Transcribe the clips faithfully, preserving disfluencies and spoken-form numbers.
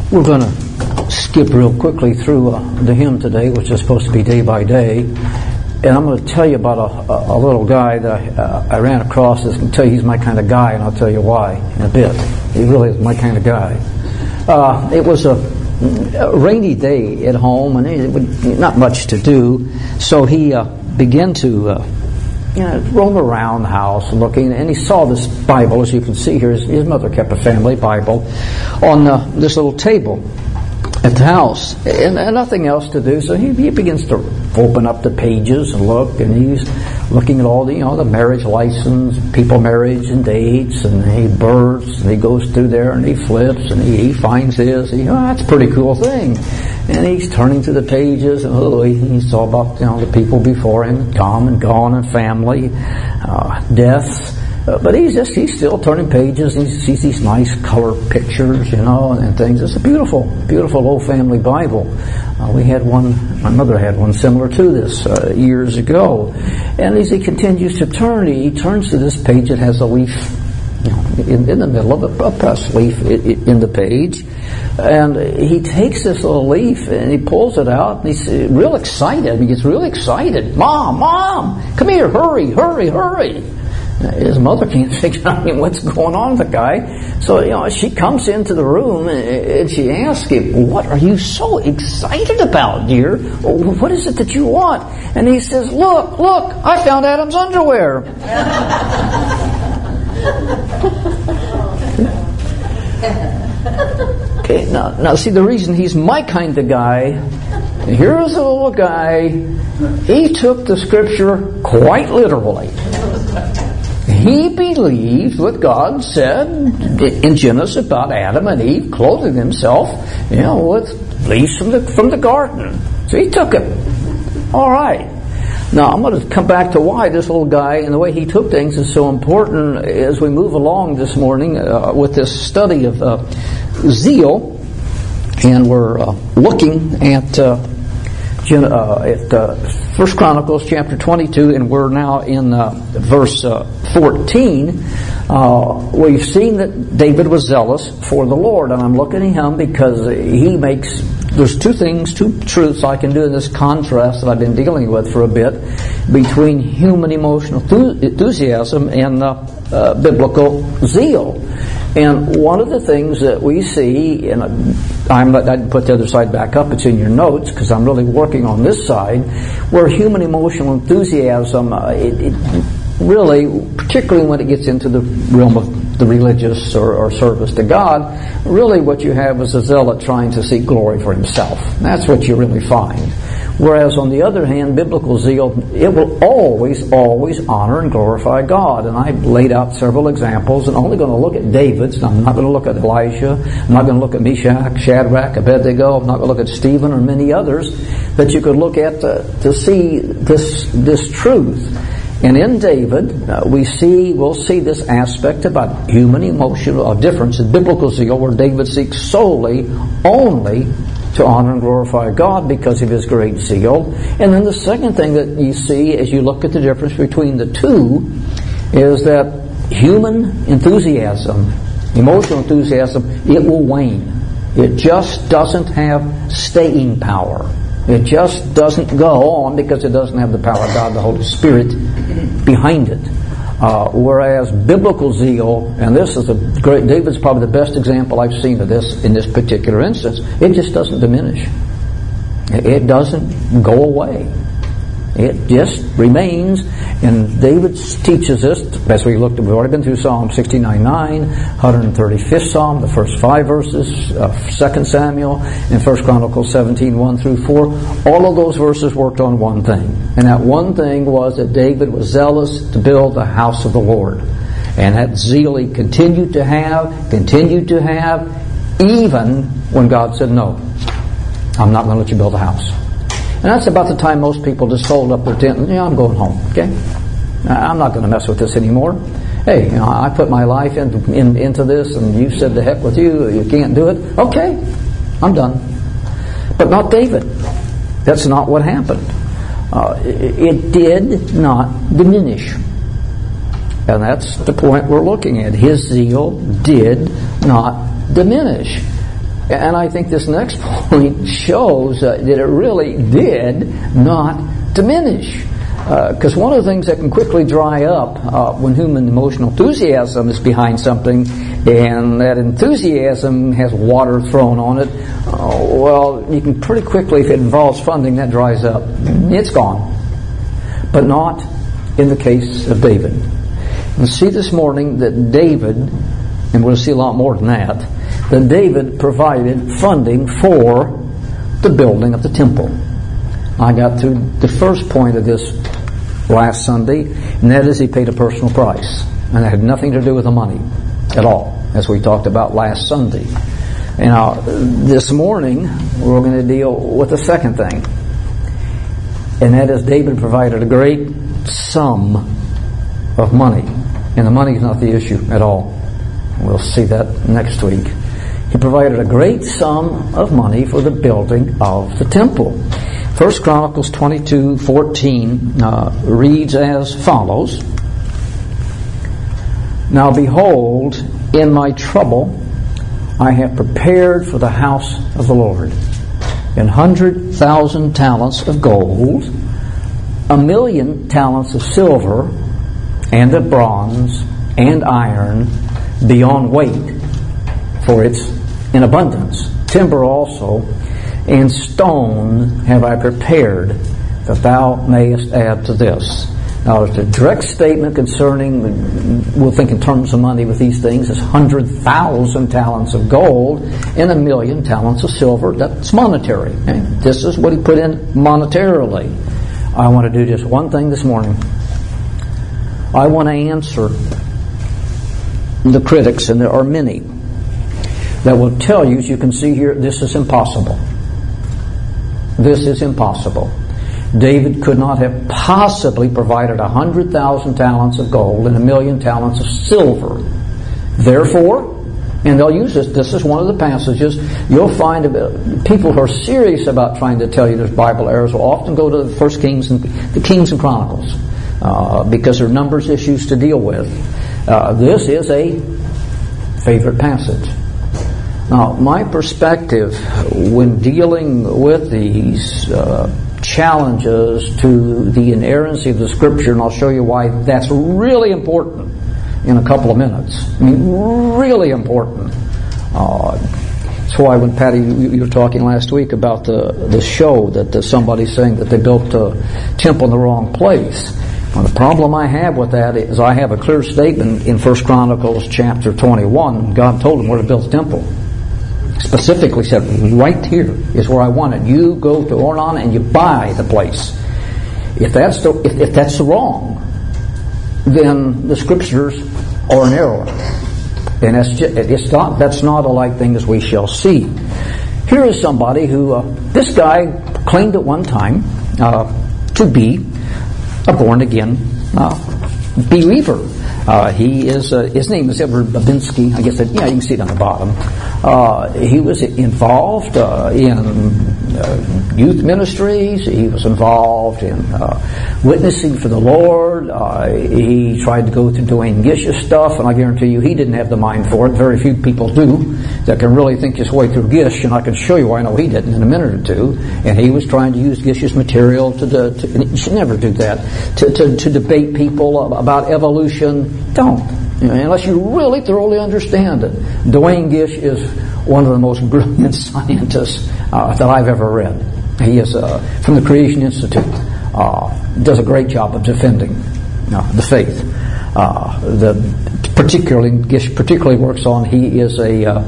We're going to skip real quickly through uh, the hymn today, which is supposed to be day by day. And I'm going to tell you about a, a, a little guy that I, uh, I ran across. I can tell you he's my kind of guy, and I'll tell you why in a bit. He really is my kind of guy. Uh, it was a, a rainy day at home, and it would, not much to do. So he uh, began to uh, you know, roam around the house looking, and he saw this Bible, as you can see here. His, his mother kept a family Bible on uh, this little table at the house, and, and nothing else to do. So he, he begins to open up the pages and look, and he's looking at all the, you know, the marriage license, people marriage and dates, and he births, and he goes through there and he flips, and he, he finds this. He, oh, that's a pretty cool thing. And he's turning through the pages, and oh, he, he saw about, you know, the people before him, come and gone, and family, uh, death. Uh, but he's just, he's still turning pages, and he sees these nice color pictures, you know, and things. It's a beautiful, beautiful old family Bible. Uh, we had one, my mother had one similar to this uh, years ago. And as he continues to turn, he turns to this page that has a leaf, you know, in, in the middle of a, a press leaf in, in the page. And he takes this little leaf and he pulls it out, and he's real excited. He gets really excited. Mom, Mom, come here, hurry, hurry, hurry. His mother can't figure out what's going on with the guy. So, you know, she comes into the room and she asks him, what are you so excited about, dear? What is it that you want? And he says, look, look, I found Adam's underwear. Okay, now, now see, the reason he's my kind of guy, here's a little guy, he took the scripture quite literally. He believed what God said in Genesis about Adam and Eve clothing themselves, you know, with leaves from the from the garden. So he took it. All right. Now I'm going to come back to why this little guy and the way he took things is so important as we move along this morning uh, with this study of uh, zeal, and we're uh, looking at. Uh, Uh, at uh, First Chronicles chapter twenty-two, and we're now in uh, verse uh, fourteen. Uh, we've seen that David was zealous for the Lord, and I'm looking at him because he makes, there's two things, two truths I can do in this contrast that I've been dealing with for a bit between human emotional enthusiasm and uh, uh, biblical zeal. And one of the things that we see, and I'm, I didn't put the other side back up, it's in your notes, because I'm really working on this side, where human emotional enthusiasm, uh, it, it really, particularly when it gets into the realm of the religious or, or service to God, really what you have is a zealot trying to seek glory for himself. That's what you really find. Whereas on the other hand, biblical zeal, it will always, always honor and glorify God. And I laid out several examples, and I'm only going to look at David's. I'm not going to look at Elisha. I'm not going to look at Meshach, Shadrach, Abednego. I'm not going to look at Stephen or many others that you could look at to, to see this this truth. And in David, uh, we see, we'll see this aspect about human emotional difference in biblical zeal, where David seeks solely, only to honor and glorify God because of his great zeal. And then the second thing that you see as you look at the difference between the two is that human enthusiasm, emotional enthusiasm, it will wane. It just doesn't have staying power. It just doesn't go on because it doesn't have the power of God, the Holy Spirit, behind it. Uh, whereas biblical zeal, and this is a great, David's probably the best example I've seen of this in this particular instance, it just doesn't diminish. It doesn't go away. It just remains. And David teaches us, as we looked at, we've already been through Psalm sixty-nine nine, one hundred thirty-fifth Psalm, the first five verses, uh, Second Samuel, and First Chronicles seventeen one through four. All of those verses worked on one thing. And that one thing was that David was zealous to build the house of the Lord. And that zeal he continued to have, continued to have, even when God said, no, I'm not going to let you build a house. And that's about the time most people just fold up their tent and, you know, I'm going home, okay? I'm not going to mess with this anymore. Hey, you know, I put my life in, in, into this, and you said the heck with you, you can't do it. Okay, I'm done. But not David. That's not what happened. Uh, it, it did not diminish. And that's the point we're looking at. His zeal did not diminish. And I think this next point shows uh, that it really did not diminish. Because uh, one of the things that can quickly dry up uh, when human emotional enthusiasm is behind something, and that enthusiasm has water thrown on it, uh, well, you can pretty quickly, if it involves funding, that dries up. It's gone. But not in the case of David. We'll see this morning that David, and we'll see a lot more than that, that David provided funding for the building of the temple. I got to the first point of this last Sunday, and that is he paid a personal price. And it had nothing to do with the money at all, as we talked about last Sunday. Now, this morning, we're going to deal with the second thing. And that is David provided a great sum of money. And the money is not the issue at all. We'll see that next week. He provided a great sum of money for the building of the temple. First Chronicles twenty-two fourteen uh, reads as follows. Now behold, in my trouble I have prepared for the house of the Lord an hundred thousand talents of gold, a million talents of silver, and of bronze, and iron, beyond weight, for it's in abundance. Timber also, and stone have I prepared, that thou mayest add to this. Now, there's a direct statement concerning, we'll think in terms of money with these things, is one hundred thousand talents of gold and a million talents of silver. That's monetary. Okay? This is what he put in monetarily. I want to do just one thing this morning. I want to answer the critics, and there are many, that will tell you, as you can see here, this is impossible. This is impossible. David could not have possibly provided a hundred thousand talents of gold and a million talents of silver. Therefore, and they'll use this, this is one of the passages, you'll find people who are serious about trying to tell you there's Bible errors will often go to the First Kings and the Kings and Chronicles uh, because there are numbers issues to deal with. Uh, this is a favorite passage. Now, my perspective when dealing with these uh, challenges to the inerrancy of the Scripture, and I'll show you why that's really important in a couple of minutes. I mean, really important. Uh, that's why when Patty, you, you were talking last week about the, the show that the, somebody's saying that they built a temple in the wrong place. Well, the problem I have with that is I have a clear statement in First Chronicles chapter twenty-one. God told them where to build the temple. Specifically said, right here is where I want it. You go to Ornan and you buy the place. If that's the, if, if that's wrong, then the Scriptures are an error, and that's just, it's not that's not a like thing as we shall see. Here is somebody who uh, this guy claimed at one time uh, to be a born again uh, believer. Uh, he is, uh, his name is Edward Babinski. I guess that, yeah, you can see it on the bottom. Uh, he was involved uh, in uh, youth ministries. He was involved in uh, witnessing for the Lord. Uh, he tried to go through Dwayne Gish's stuff, and I guarantee you he didn't have the mind for it. Very few people do that can really think his way through Gish, and I can show you why I know he didn't in a minute or two. And he was trying to use Gish's material to, to, to and you should never do that, to, to, to debate people about evolution. Don't. You know, unless you really thoroughly understand it. Dwayne Gish is one of the most brilliant scientists uh, that I've ever read. He is uh, from the Creation Institute. Uh, does a great job of defending uh, the faith. Uh, the particularly Gish particularly works on. He is a, uh,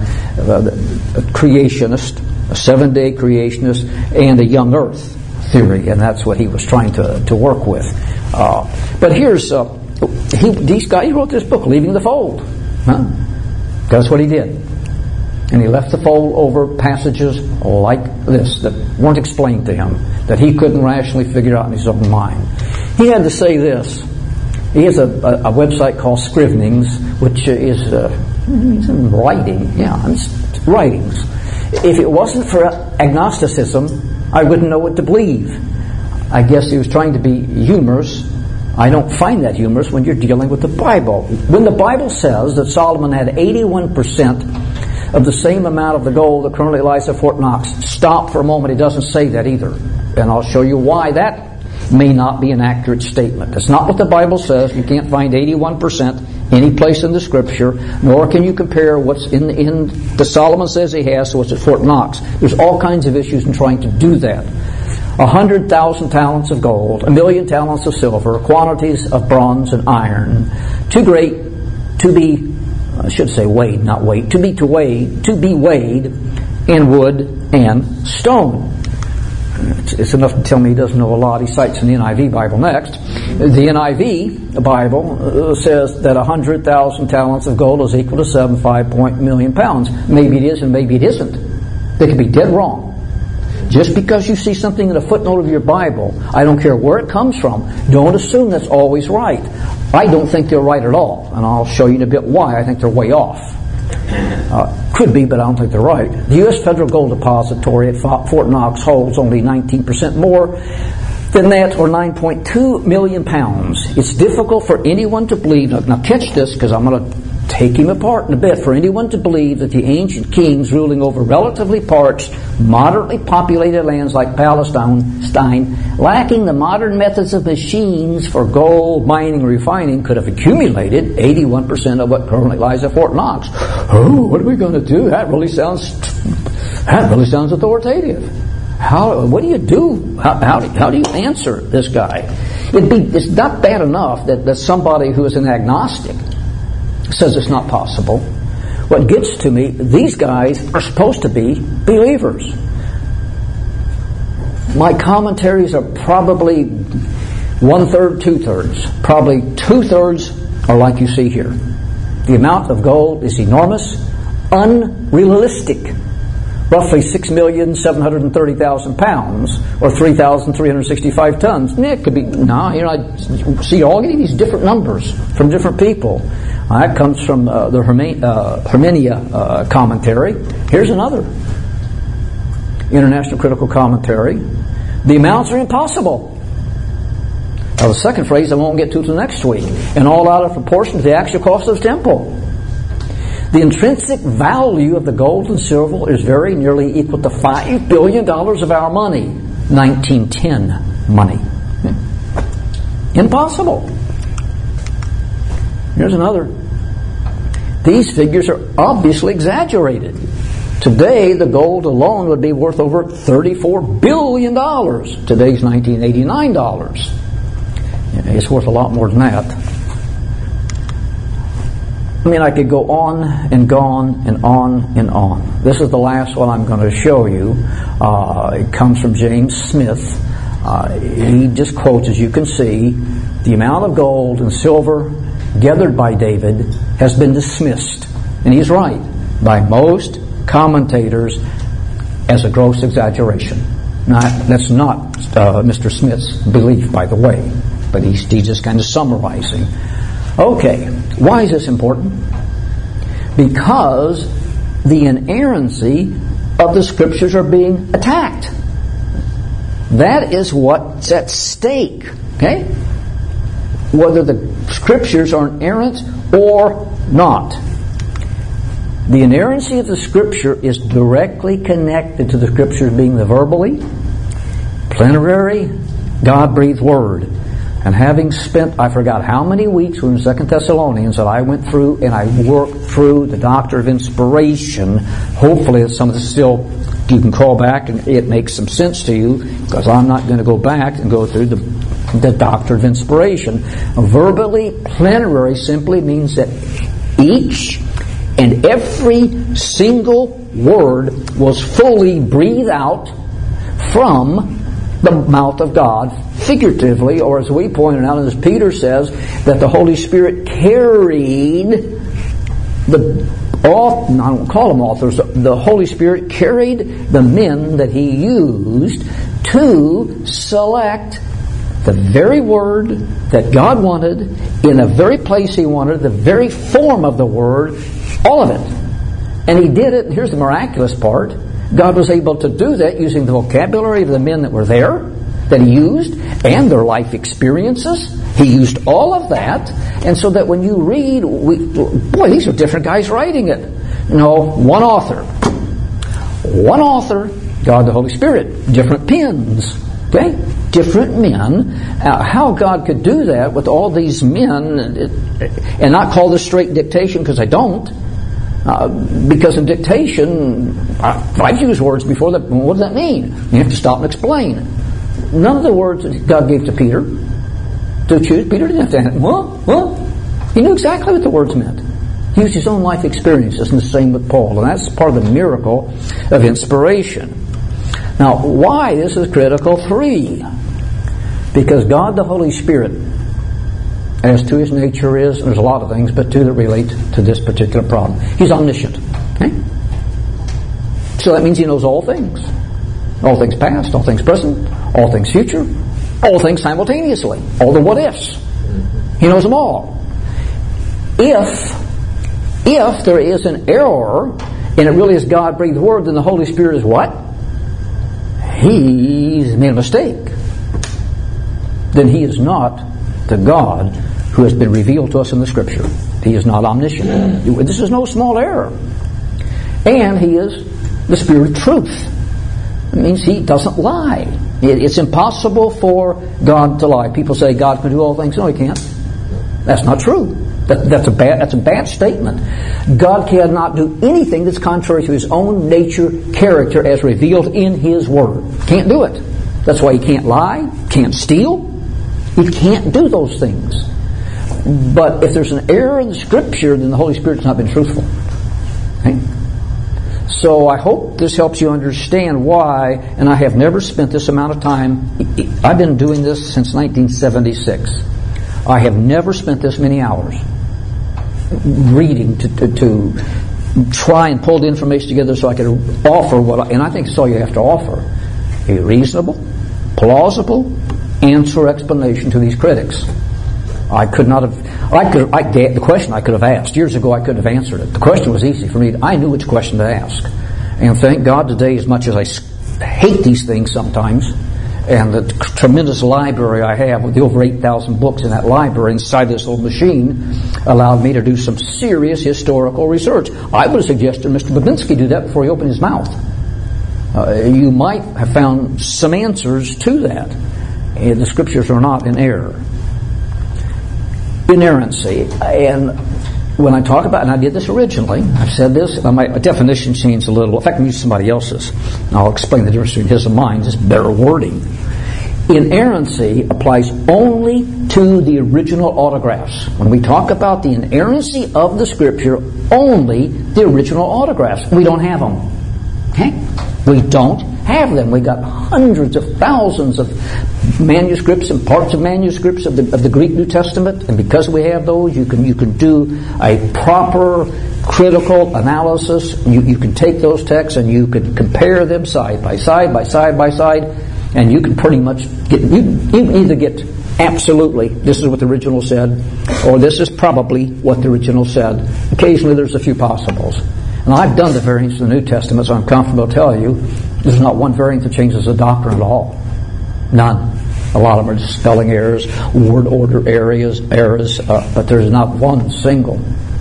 a creationist, a seven-day creationist, and a young Earth theory, and that's what he was trying to to work with. Uh, but here's. Uh, He, these guys, he wrote this book, Leaving the Fold. Huh? That's what he did. And he left the fold over passages like this that weren't explained to him, that he couldn't rationally figure out in his own mind. He had to say this. He has a, a, a website called Scrivenings, which is uh, writing. Yeah, it's writings. If it wasn't for agnosticism, I wouldn't know what to believe. I guess he was trying to be humorous. I don't find that humorous when you're dealing with the Bible. When the Bible says that Solomon had eighty-one percent of the same amount of the gold that currently lies at Fort Knox. Stop for a moment. It doesn't say that either. And I'll show you why that may not be an accurate statement. That's not what the Bible says. You can't find eighty-one percent any place in the Scripture, nor can you compare what's in, in the Solomon says he has to what's at Fort Knox. There's all kinds of issues in trying to do that. A hundred thousand talents of gold, a million talents of silver, quantities of bronze and iron, too great to be, I should say weighed, not weighed, to be to weigh, to be weighed in wood and stone. It's, it's enough to tell me he doesn't know a lot. He cites in the N I V Bible next. The N I V Bible uh, says that a hundred thousand talents of gold is equal to seven five point million pounds. Maybe it is and maybe it isn't. They could be dead wrong. Just because you see something in a footnote of your Bible, I don't care where it comes from, don't assume that's always right. I don't think they're right at all, and I'll show you in a bit why I think they're way off. Uh, could be, but I don't think they're right. The U S Federal Gold Depository at Fort Knox holds only nineteen percent more than that, or nine point two million pounds. It's difficult for anyone to believe, now, now catch this, because I'm going to take him apart in a bit, for anyone to believe that the ancient kings ruling over relatively parched, moderately populated lands like Palestine, lacking the modern methods of machines for gold mining and refining, could have accumulated eighty-one percent of what currently lies at Fort Knox. Oh, what are we going to do? That really sounds, that really sounds authoritative. How, what do you do? How, how, do, how do you answer this guy? It'd be, it's not bad enough that, that somebody who is an agnostic says it's not possible. What gets to me, these guys are supposed to be believers. My commentaries are probably one-third, two-thirds. Probably two-thirds are like you see here. The amount of gold is enormous, unrealistic. Roughly six million seven hundred thirty thousand pounds, or three thousand three hundred sixty-five tons. It could be, no, you know, I see all getting these different numbers from different people. Uh, that comes from uh, the Herme- uh, Hermenia uh, commentary. Here's another International Critical Commentary. The amounts are impossible. Now the second phrase I won't get to till next week. And all out of proportion to the actual cost of the temple. The intrinsic value of the gold and silver is very nearly equal to five billion dollars of our money. nineteen ten money. Impossible. Here's another. These figures are obviously exaggerated. Today, the gold alone would be worth over thirty-four billion dollars. Today's nineteen eighty-nine dollars. It's worth a lot more than that. I mean, I could go on and go on and on and on. This is the last one I'm going to show you. Uh, it comes from James Smith. Uh, he just quotes, as you can see, the amount of gold and silver gathered by David has been dismissed, and he's right, by most commentators as a gross exaggeration. Now, that's not uh, Mister Smith's belief, by the way, but he's, he's just kind of summarizing. Okay, why is this important? Because the inerrancy of the Scriptures are being attacked. That is what's at stake. Okay? Whether the Scriptures are inerrant or not. The inerrancy of the Scripture is directly connected to the Scriptures being the verbally, plenary, God-breathed Word. And having spent, I forgot how many weeks in Second Thessalonians that I went through and I worked through the doctrine of inspiration. Hopefully some of this still, you can call back and it makes some sense to you, because I'm not going to go back and go through the, the doctrine of inspiration. Verbally plenary simply means that each and every single word was fully breathed out from the mouth of God, figuratively, or as we pointed out, and as Peter says, that the Holy Spirit carried the, all, I don't call them authors, the Holy Spirit carried the men that He used to select the very word that God wanted, in the very place He wanted, the very form of the word, all of it. And He did it, and here's the miraculous part, God was able to do that using the vocabulary of the men that were there, that He used, and their life experiences. He used all of that, and so that when you read, we, boy, these are different guys writing it. No, one author. One author, God the Holy Spirit. Different pens. Okay? Different men. Uh, how God could do that with all these men and not call this straight dictation, because I don't. Uh, because in dictation, I've used words before that. What does that mean? You have to stop and explain. None of the words that God gave to Peter to choose, Peter didn't have to. Well, well, he knew exactly what the words meant. He used his own life experiences, and the same with Paul. And that's part of the miracle of inspiration. Now, why this is critical? Three. Because God the Holy Spirit, as to His nature is, there's a lot of things, but two that relate to this particular problem. He's omniscient. Okay? So that means He knows all things. All things past, all things present, all things future, all things simultaneously. All the what-ifs. He knows them all. If If there is an error, and it really is God-breathed word, then the Holy Spirit is what? He's made a mistake. Then He is not the God who has been revealed to us in the Scripture. He is not omniscient. This is no small error. And He is the Spirit of truth. It means He doesn't lie. It's impossible for God to lie. People say God can do all things. No, He can't. That's not true. That, that's a bad. That's a bad statement. God cannot do anything that's contrary to His own nature, character, as revealed in His Word. Can't do it. That's why He can't lie, can't steal. He can't do those things. But if there's an error in the Scripture, then the Holy Spirit's not been truthful. Okay? So I hope this helps you understand why. And I have never spent this amount of time. I've been doing this since nineteen seventy-six. I have never spent this many hours reading to, to, to try and pull the information together so I could offer what I, and I think it's all you have to offer, a reasonable, plausible answer explanation to these critics. I could not have, I could, I, the question I could have asked, years ago I could have answered it. The question was easy for me. I knew which question to ask. And thank God today, as much as I hate these things sometimes, and the tremendous library I have with the over eight thousand books in that library inside this little machine allowed me to do some serious historical research. I would have suggested Mister Babinski do that before he opened his mouth. Uh, you might have found some answers to that. And the Scriptures are not in error. Inerrancy. And when I talk about, and I did this originally, I've said this, my definition changed a little. In fact, I can use somebody else's. And I'll explain the difference between his and mine, just better wording. Inerrancy applies only to the original autographs. When we talk about the inerrancy of the Scripture, only the original autographs. We don't have them. Okay? We don't have them. We got hundreds of thousands of manuscripts and parts of manuscripts of the, of the Greek New Testament, and because we have those, you can you can do a proper critical analysis. You, you can take those texts and you can compare them side by side by side by side, and you can pretty much get you, you can either get absolutely this is what the original said, or this is probably what the original said. Occasionally there's a few possibles. And I've done the variants of the New Testament, so I'm comfortable to tell you there's not one variant that changes the doctrine at all. None. A lot of them are just spelling errors, word order areas, errors, uh, but there's not one single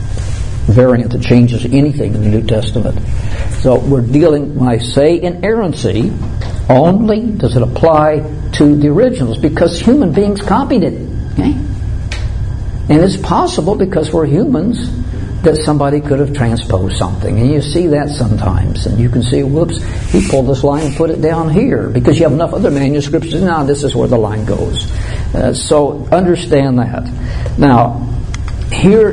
variant that changes anything in the New Testament. So we're dealing, when I say inerrancy, only does it apply to the originals, because human beings copied it. Okay? And it's possible, because we're humans, that somebody could have transposed something. And you see that sometimes. And you can see, whoops, he pulled this line and put it down here. Because you have enough other manuscripts. Now this is where the line goes. Uh, so understand that. Now, here,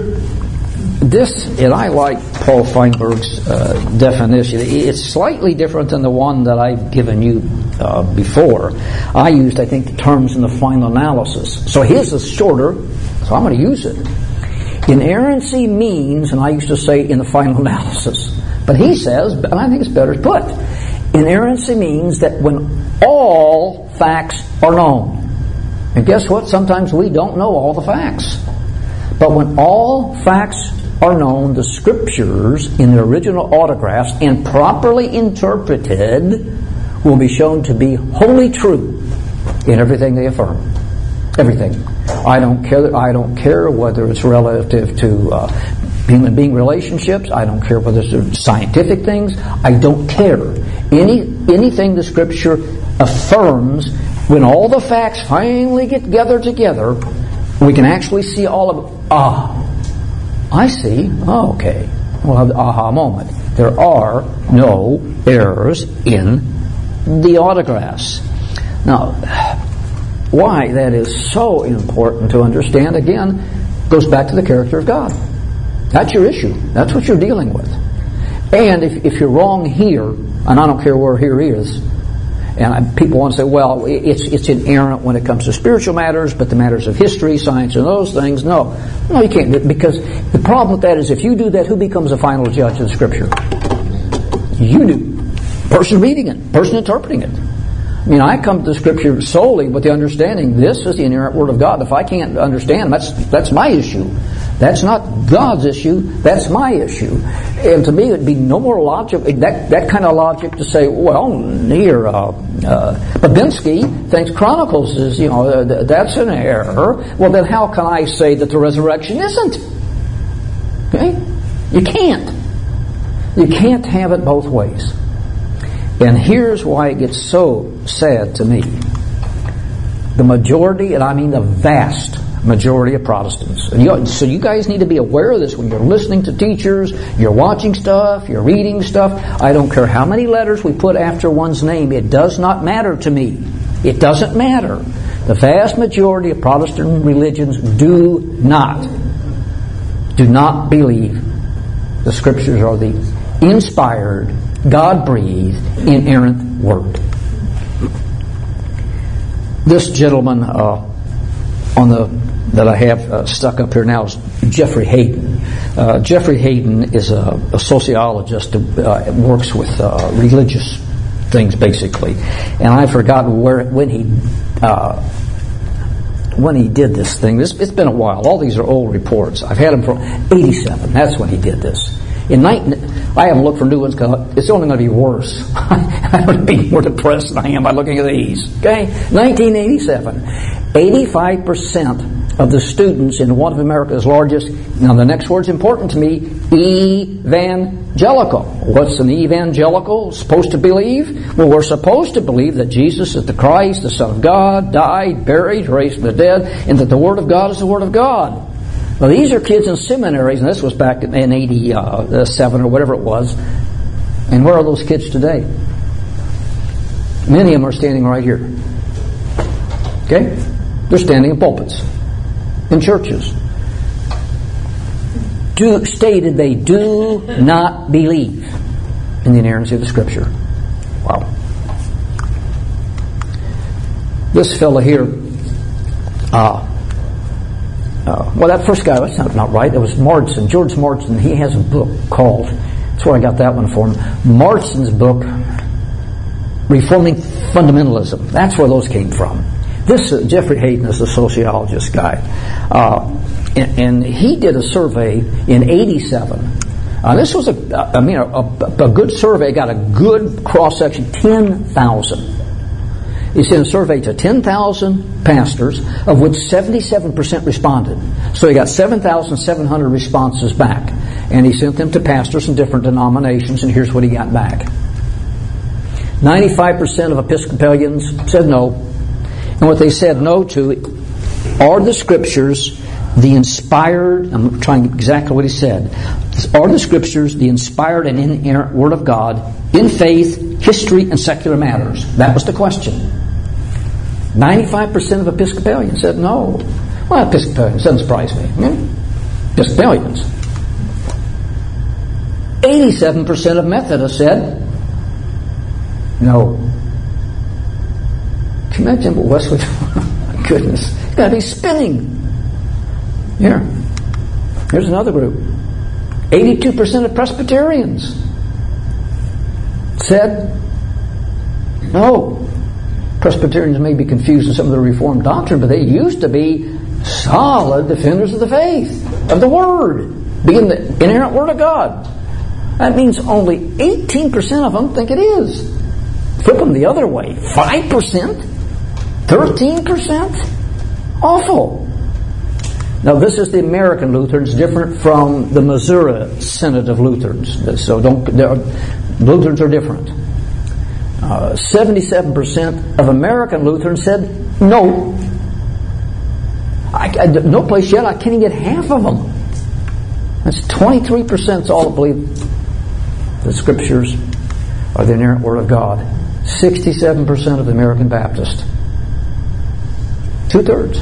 this, and I like Paul Feinberg's uh, definition. It's slightly different than the one that I've given you uh, before. I used, I think, the terms in the final analysis. So his is shorter, so I'm going to use it. Inerrancy means, and I used to say in the final analysis, but he says, and I think it's better put, inerrancy means that when all facts are known. And guess what? Sometimes we don't know all the facts. But when all facts are known, the Scriptures in their original autographs and properly interpreted will be shown to be wholly true in everything they affirm. Everything. I don't care. I don't care whether it's relative to uh, human being relationships. I don't care whether it's scientific things. I don't care. Any anything the Scripture affirms, when all the facts finally get gathered together, we can actually see all of it. Ah, I see. Oh, okay. We'll have the aha moment. There are no errors in the autographs. Now, why that is so important to understand, again, goes back to the character of God. That's your issue. That's what you're dealing with. And if, if you're wrong here, and I don't care where here is, and I, people want to say, well, it's it's inerrant when it comes to spiritual matters, but the matters of history, science, and those things, no. No, you can't do it, because the problem with that is if you do that, who becomes the final judge of the Scripture? You do. Person reading it, person interpreting it. I mean, I come to the Scripture solely with the understanding this is the inerrant Word of God. If I can't understand, that's that's my issue. That's not God's issue. That's my issue. And to me, it would be no more logic, that that kind of logic to say, well, here, uh, uh, Babinski thinks Chronicles is, you know, uh, that's an error. Well, then how can I say that the resurrection isn't? Okay? You can't. You can't have it both ways. And here's why it gets so sad to me. The majority, and I mean the vast majority of Protestants. And you, so you guys need to be aware of this when you're listening to teachers, you're watching stuff, you're reading stuff. I don't care how many letters we put after one's name. It does not matter to me. It doesn't matter. The vast majority of Protestant religions do not, do not believe the Scriptures are the inspired, God-breathed, inerrant Word. This gentleman uh, on the that I have uh, stuck up here now is Jeffrey Hayden. Uh, Jeffrey Hayden is a, a sociologist who uh, works with uh, religious things, basically. And I've forgotten where when he uh, when he did this thing. This it's been a while. All these are old reports. I've had them from eighty-seven. That's when he did this. In nineteen, I haven't looked for new ones because it's only going to be worse. I'm going to be more depressed than I am by looking at these. Okay, nineteen eighty-seven, eighty-five percent of the students in one of America's largest. Now, the next word's important to me. Evangelical. What's an evangelical supposed to believe? Well, we're supposed to believe that Jesus is the Christ, the Son of God, died, buried, raised from the dead, and that the Word of God is the Word of God. Well, these are kids in seminaries, and this was back in eighty-seven or whatever it was. And where are those kids today? Many of them are standing right here. Okay? They're standing in pulpits, in churches. Do, stated they do not believe in the inerrancy of the Scripture. Wow. This fellow here, uh, Uh, well, that first guy, that's not, not right. It was Marsden, George Marsden. He has a book called, that's where I got that one from, Marsden's book, Reforming Fundamentalism. That's where those came from. This, uh, Jeffrey Hayden is a sociologist guy. Uh, and, and he did a survey in eighty-seven. Uh, this was a, I mean, a, a, a good survey, got a good cross-section, ten thousand. He sent a survey to ten thousand pastors, of which seventy-seven percent responded. So he got seven thousand seven hundred responses back. And he sent them to pastors in different denominations, and here's what he got back. ninety-five percent of Episcopalians said no. And what they said no to are the Scriptures the inspired, I'm trying exactly what he said, are the Scriptures the inspired and inerrant Word of God in faith, history, and secular matters? That was the question. ninety-five percent of Episcopalians said no. Well, Episcopalians, doesn't surprise me. Hmm? Episcopalians. eighty-seven percent of Methodists said no. Can you imagine what Wesley? My goodness. It's got to be spinning. Here. Here's another group. eighty-two percent of Presbyterians said no. Presbyterians may be confused in some of the Reformed doctrine, but they used to be solid defenders of the faith, of the Word, being the inerrant Word of God. That means only eighteen percent of them think it is. Flip them the other way. five percent? thirteen percent? Awful. Now, this is the American Lutherans, different from the Missouri Synod of Lutherans. So don't, are, Lutherans are different. Uh, seventy-seven percent of American Lutherans said no. I, I, no place yet, I can't even get half of them. That's twenty-three percent all that believe the Scriptures are the inerrant Word of God. sixty-seven percent of the American Baptists. Two-thirds.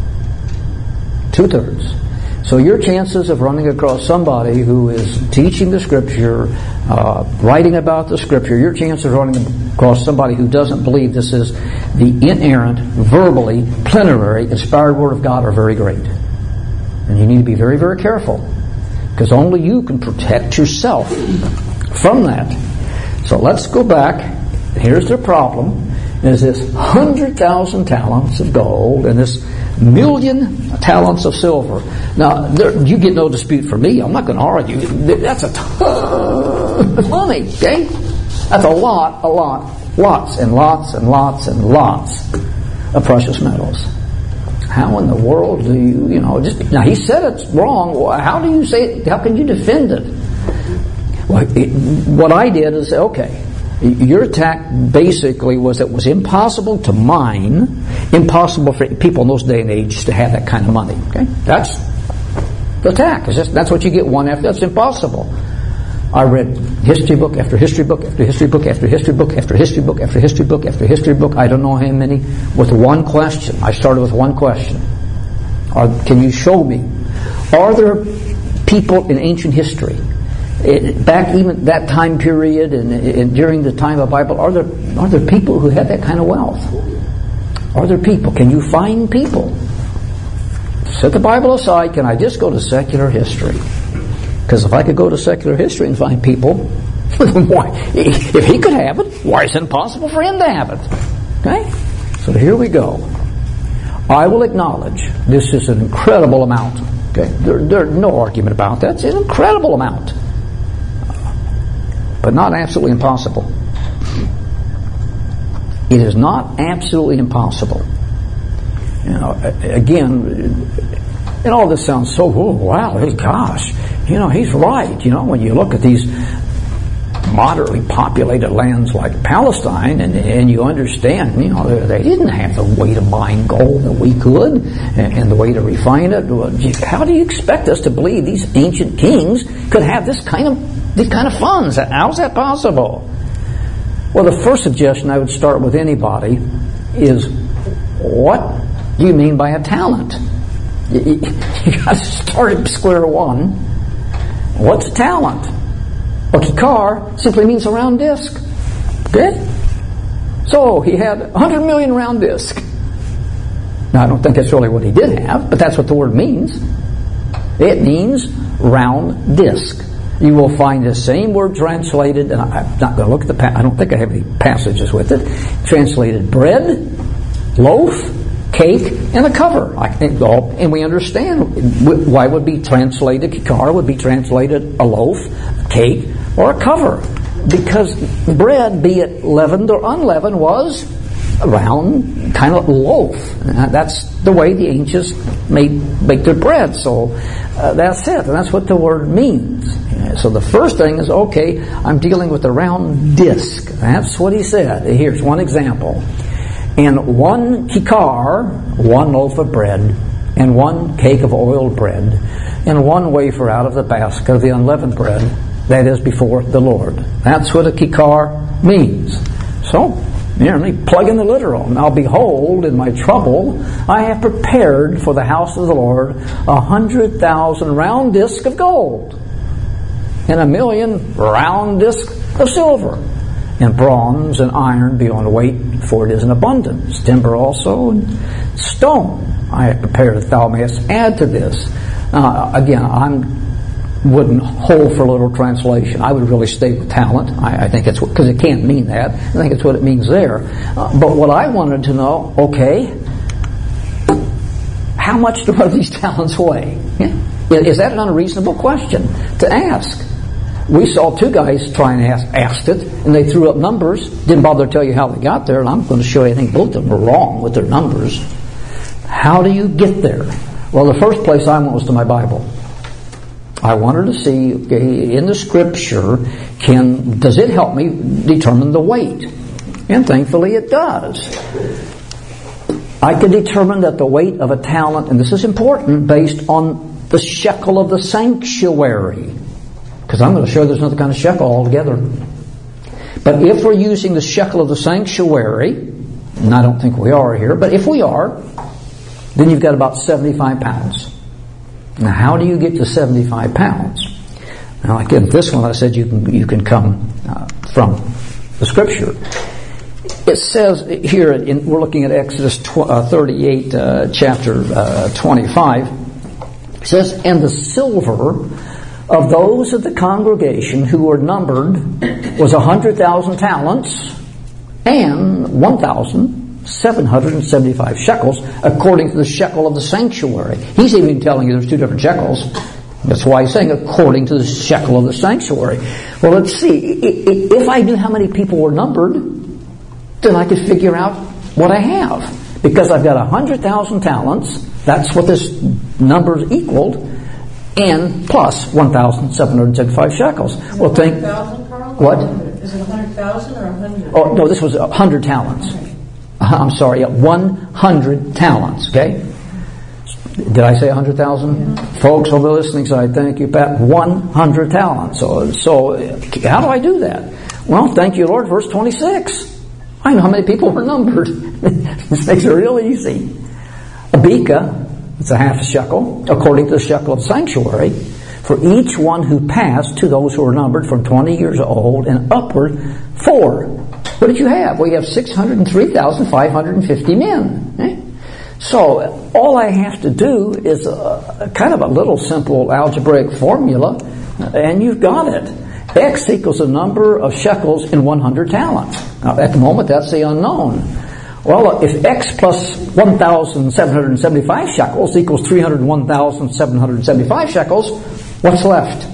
Two-thirds. So your chances of running across somebody who is teaching the Scripture, uh, writing about the Scripture, your chances of running across somebody who doesn't believe this is the inerrant, verbally, plenary, inspired Word of God are very great. And you need to be very, very careful, because only you can protect yourself from that. So let's go back. Here's the problem. Is this one hundred thousand talents of gold and this million talents of silver. Now, there, you get no dispute from me. I'm not going to argue. That's a ton of money, okay? That's a lot, a lot, lots and lots and lots and lots of precious metals. How in the world do you, you know, just, now he said it's wrong. How do you say it? How can you defend it? Well, it, what I did is say, okay, your attack basically was it was impossible to mine, impossible for people in those day and age to have that kind of money. Okay, that's the attack. It's just, that's what you get one after. That's impossible. I read history book after history book after history book after history book after history book after history book after history book. I don't know how many. With one question, I started with one question: Are, Can you show me? Are there people in ancient history? It, back even that time period and, and during the time of the Bible, are there are there people who had that kind of wealth? Are there people? Can you find people? Set the Bible aside. Can I just go to secular history? Because if I could go to secular history and find people, why? If he could have it, why is it impossible for him to have it? Okay? So here we go. I will acknowledge this is an incredible amount. Okay? There, there's no argument about that. It's an incredible amount. But not absolutely impossible. It is not absolutely impossible. You know, again, and all this sounds so, oh, wow, gosh, you know, he's right. You know, when you look at these moderately populated lands like Palestine, and, and you understand, you know, they, they didn't have the way to mine gold that we could, and, and the way to refine it. How do you expect us to believe these ancient kings could have this kind of These kind of funds? How's that possible? Well, the first suggestion I would start with anybody is, what do you mean by a talent? You, you got to start at square one. What's a talent? Well, kikar simply means a round disc. Okay? So he had one hundred million round disc. Now, I don't think that's really what he did have, but that's what the word means. It means round disc. You will find the same word translated, and I'm not going to look at the, pa- I don't think I have any passages with it, translated bread, loaf, cake, and a cover. I think all, and we understand why would be translated, kikar would be translated a loaf, a cake, or a cover. Because bread, be it leavened or unleavened, was a round kind of loaf. And that's the way the ancients made make their bread. So uh, that's it, and that's what the word means. So the first thing is, okay, I'm dealing with a round disc. That's what he said. Here's one example. And one kikar, one loaf of bread, and one cake of oiled bread, and one wafer out of the basket of the unleavened bread, that is before the Lord. That's what a kikar means. So, you know, me plug in the literal. Now behold, in my trouble, I have prepared for the house of the Lord a hundred thousand round discs of gold, and a million round discs of silver, and bronze and iron beyond weight, for it is in abundance. Timber also, and stone I have prepared that thou mayest add to this. Uh, again, I wouldn't hold for literal translation. I would really stay with talent. I, I think it's because it can't mean that. I think it's what it means there. Uh, but what I wanted to know, okay, how much do one of these talents weigh? Yeah. Is that an unreasonable question to ask? We saw two guys try and ask, asked it, and they threw up numbers. Didn't bother to tell you how they got there, and I'm going to show you I think both of them were wrong with their numbers. How do you get there? Well, the first place I went was to my Bible. I wanted to see, okay, in the Scripture, can does it help me determine the weight? And thankfully it does. I can determine that the weight of a talent, and this is important, based on the shekel of the sanctuary. Because I'm going to show there's another kind of shekel altogether. But if we're using the shekel of the sanctuary, and I don't think we are here, but if we are, then you've got about seventy-five pounds. Now, how do you get to seventy-five pounds? Now, again, this one I said you can you can come uh, from the Scripture. It says here, in, we're looking at Exodus tw- uh, thirty-eight, uh, chapter uh, twenty-five. It says, "And the silver of those of the congregation who were numbered was a hundred thousand talents, and one thousand seven hundred and seventy-five shekels, according to the shekel of the sanctuary." He's even telling you there's two different shekels. That's why he's saying according to the shekel of the sanctuary. Well, let's see. If I knew how many people were numbered, then I could figure out what I have. Because I've got one hundred thousand talents, that's what this number is equaled, and plus one thousand seven hundred seventy-five shekels. Is well, think. one hundred thousand, Carl? What? Is it one hundred thousand or one hundred? Oh, no, this was one hundred talents. Okay. I'm sorry, yeah, one hundred talents, okay? Did I say one hundred thousand? Mm-hmm. Folks on the listening side, thank you, Pat. one hundred talents. So, so, how do I do that? Well, thank you, Lord, verse twenty-six. I know how many people were numbered. This makes it real easy. A beka, it's a half a shekel, according to the shekel of the sanctuary, for each one who passed to those who were numbered from twenty years old and upward, four. What did you have? Well, you have six hundred three thousand five hundred fifty men. Eh? So, all I have to do is a, a kind of a little simple algebraic formula, and you've got it. X equals the number of shekels in one hundred talents. Now, at the moment, that's the unknown. Well, if X plus one thousand seven hundred seventy-five shekels equals three hundred one thousand seven hundred seventy-five shekels, what's left?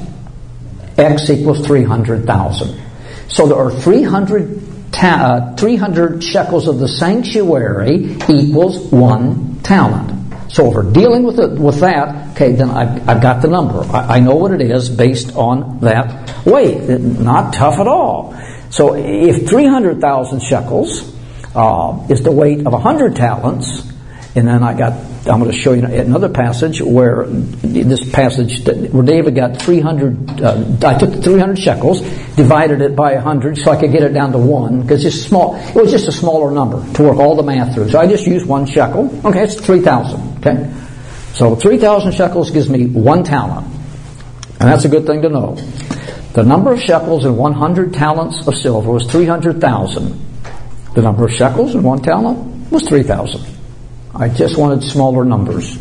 X equals three hundred thousand. So there are three hundred, ta- uh, three hundred shekels of the sanctuary equals one talent. So if we're dealing with it, with that, okay, then I've, I've got the number. I, I know what it is based on that weight. It, not tough at all. So if three hundred thousand shekels uh, is the weight of one hundred talents, and then I got, I'm going to show you another passage where this passage, where David got three hundred, uh, I took the three hundred shekels, divided it by one hundred so I could get it down to one, because it's small, it was just a smaller number to work all the math through. So I just used one shekel. Okay, it's three thousand. Okay? So three thousand shekels gives me one talent. And that's a good thing to know. The number of shekels in one hundred talents of silver was three hundred thousand. The number of shekels in one talent was three thousand. I just wanted smaller numbers.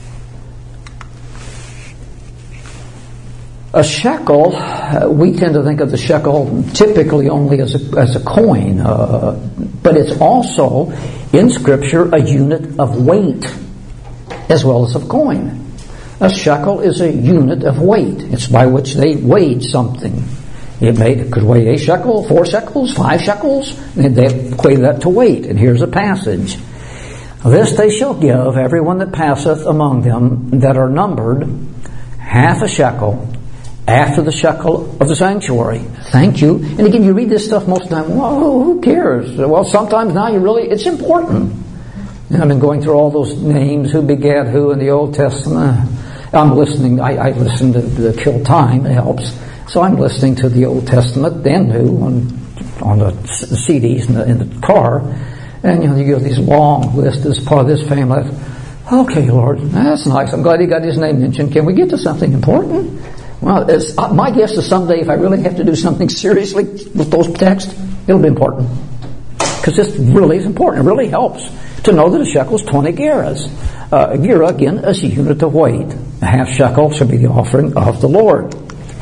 A shekel, uh, we tend to think of the shekel typically only as a, as a coin, uh, but it's also, in Scripture, a unit of weight as well as of coin. A shekel is a unit of weight. It's by which they weighed something. It, made, it could weigh a shekel, four shekels, five shekels, and they equate that to weight. And here's a passage. This they shall give everyone that passeth among them that are numbered half a shekel after the shekel of the sanctuary. Thank you. And again, you read this stuff most of the time, whoa, who cares? Well, sometimes now you really, it's important. And I've been going through all those names, who begat who in the Old Testament. I'm listening, I, I listen to the Kill Time, it helps. So I'm listening to the Old Testament, then New, on, on the C Ds in the, in the car. And, you know, you get these long lists as part of this family. Okay, Lord, that's nice. I'm glad he got his name mentioned. Can we get to something important? Well, it's, uh, my guess is someday if I really have to do something seriously with those texts, it'll be important. Because this really is important. It really helps to know that a shekel is twenty gerahs. Uh, a gerah, again, is a unit of weight. A half shekel should be the offering of the Lord.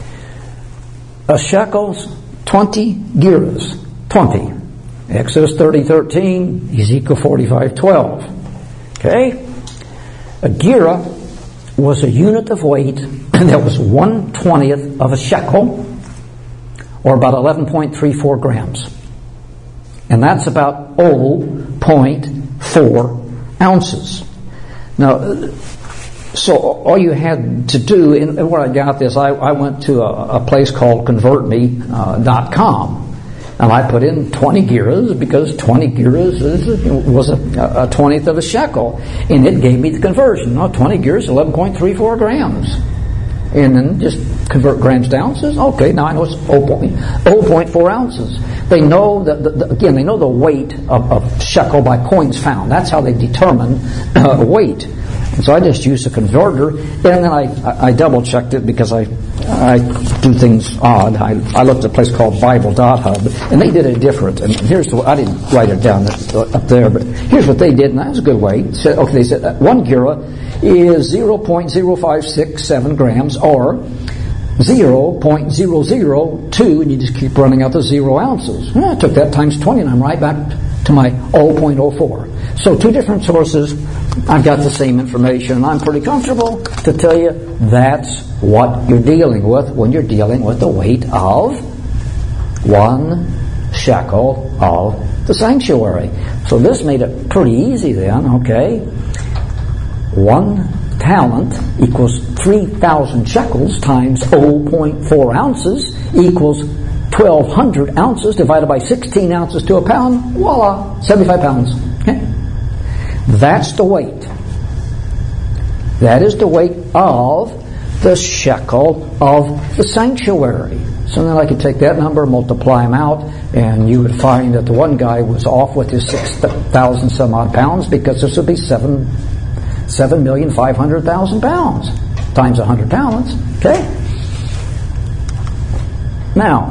A shekel's twenty gerahs. twenty. Exodus thirty thirteen, Ezekiel forty-five twelve. Okay? A gerah was a unit of weight that was one twentieth of a shekel, or about eleven point three four grams. And that's about zero point four ounces. Now, So all you had to do, and where I got this, I, I went to a, a place called convert me dot com. And I put in twenty giras because twenty giras is, was a, a twentieth of a shekel. And it gave me the conversion. Oh, twenty giras, eleven point three four grams. And then just convert grams to ounces. Okay, now I know it's zero point four ounces. They know, that the, the, again, they know the weight of, of shekel by coins found. That's how they determine uh, weight. And so I just used a converter, and then I, I double checked it because I I do things odd. I, I looked at a place called Bible dot hub, and they did it different. And here's the, I didn't write it down up there, but here's what they did, and that was a good way. So, okay, they said that one gira is zero point zero five six seven grams, or zero point zero zero two, and you just keep running out the zero ounces. And I took that times twenty, and I'm right back to my zero point zero four. So two different sources, I've got the same information, and I'm pretty comfortable to tell you that's what you're dealing with when you're dealing with the weight of one shekel of the sanctuary. So this made it pretty easy then, okay? One talent equals three thousand shekels times zero point four ounces equals twelve hundred ounces divided by sixteen ounces to a pound. Voila, seventy-five pounds. Okay? That's the weight. That is the weight of the shekel of the sanctuary. So then I could take that number, multiply them out, and you would find that the one guy was off with his six thousand some odd pounds, because this would be seven seven million five hundred thousand pounds times a hundred talents. Okay? Now,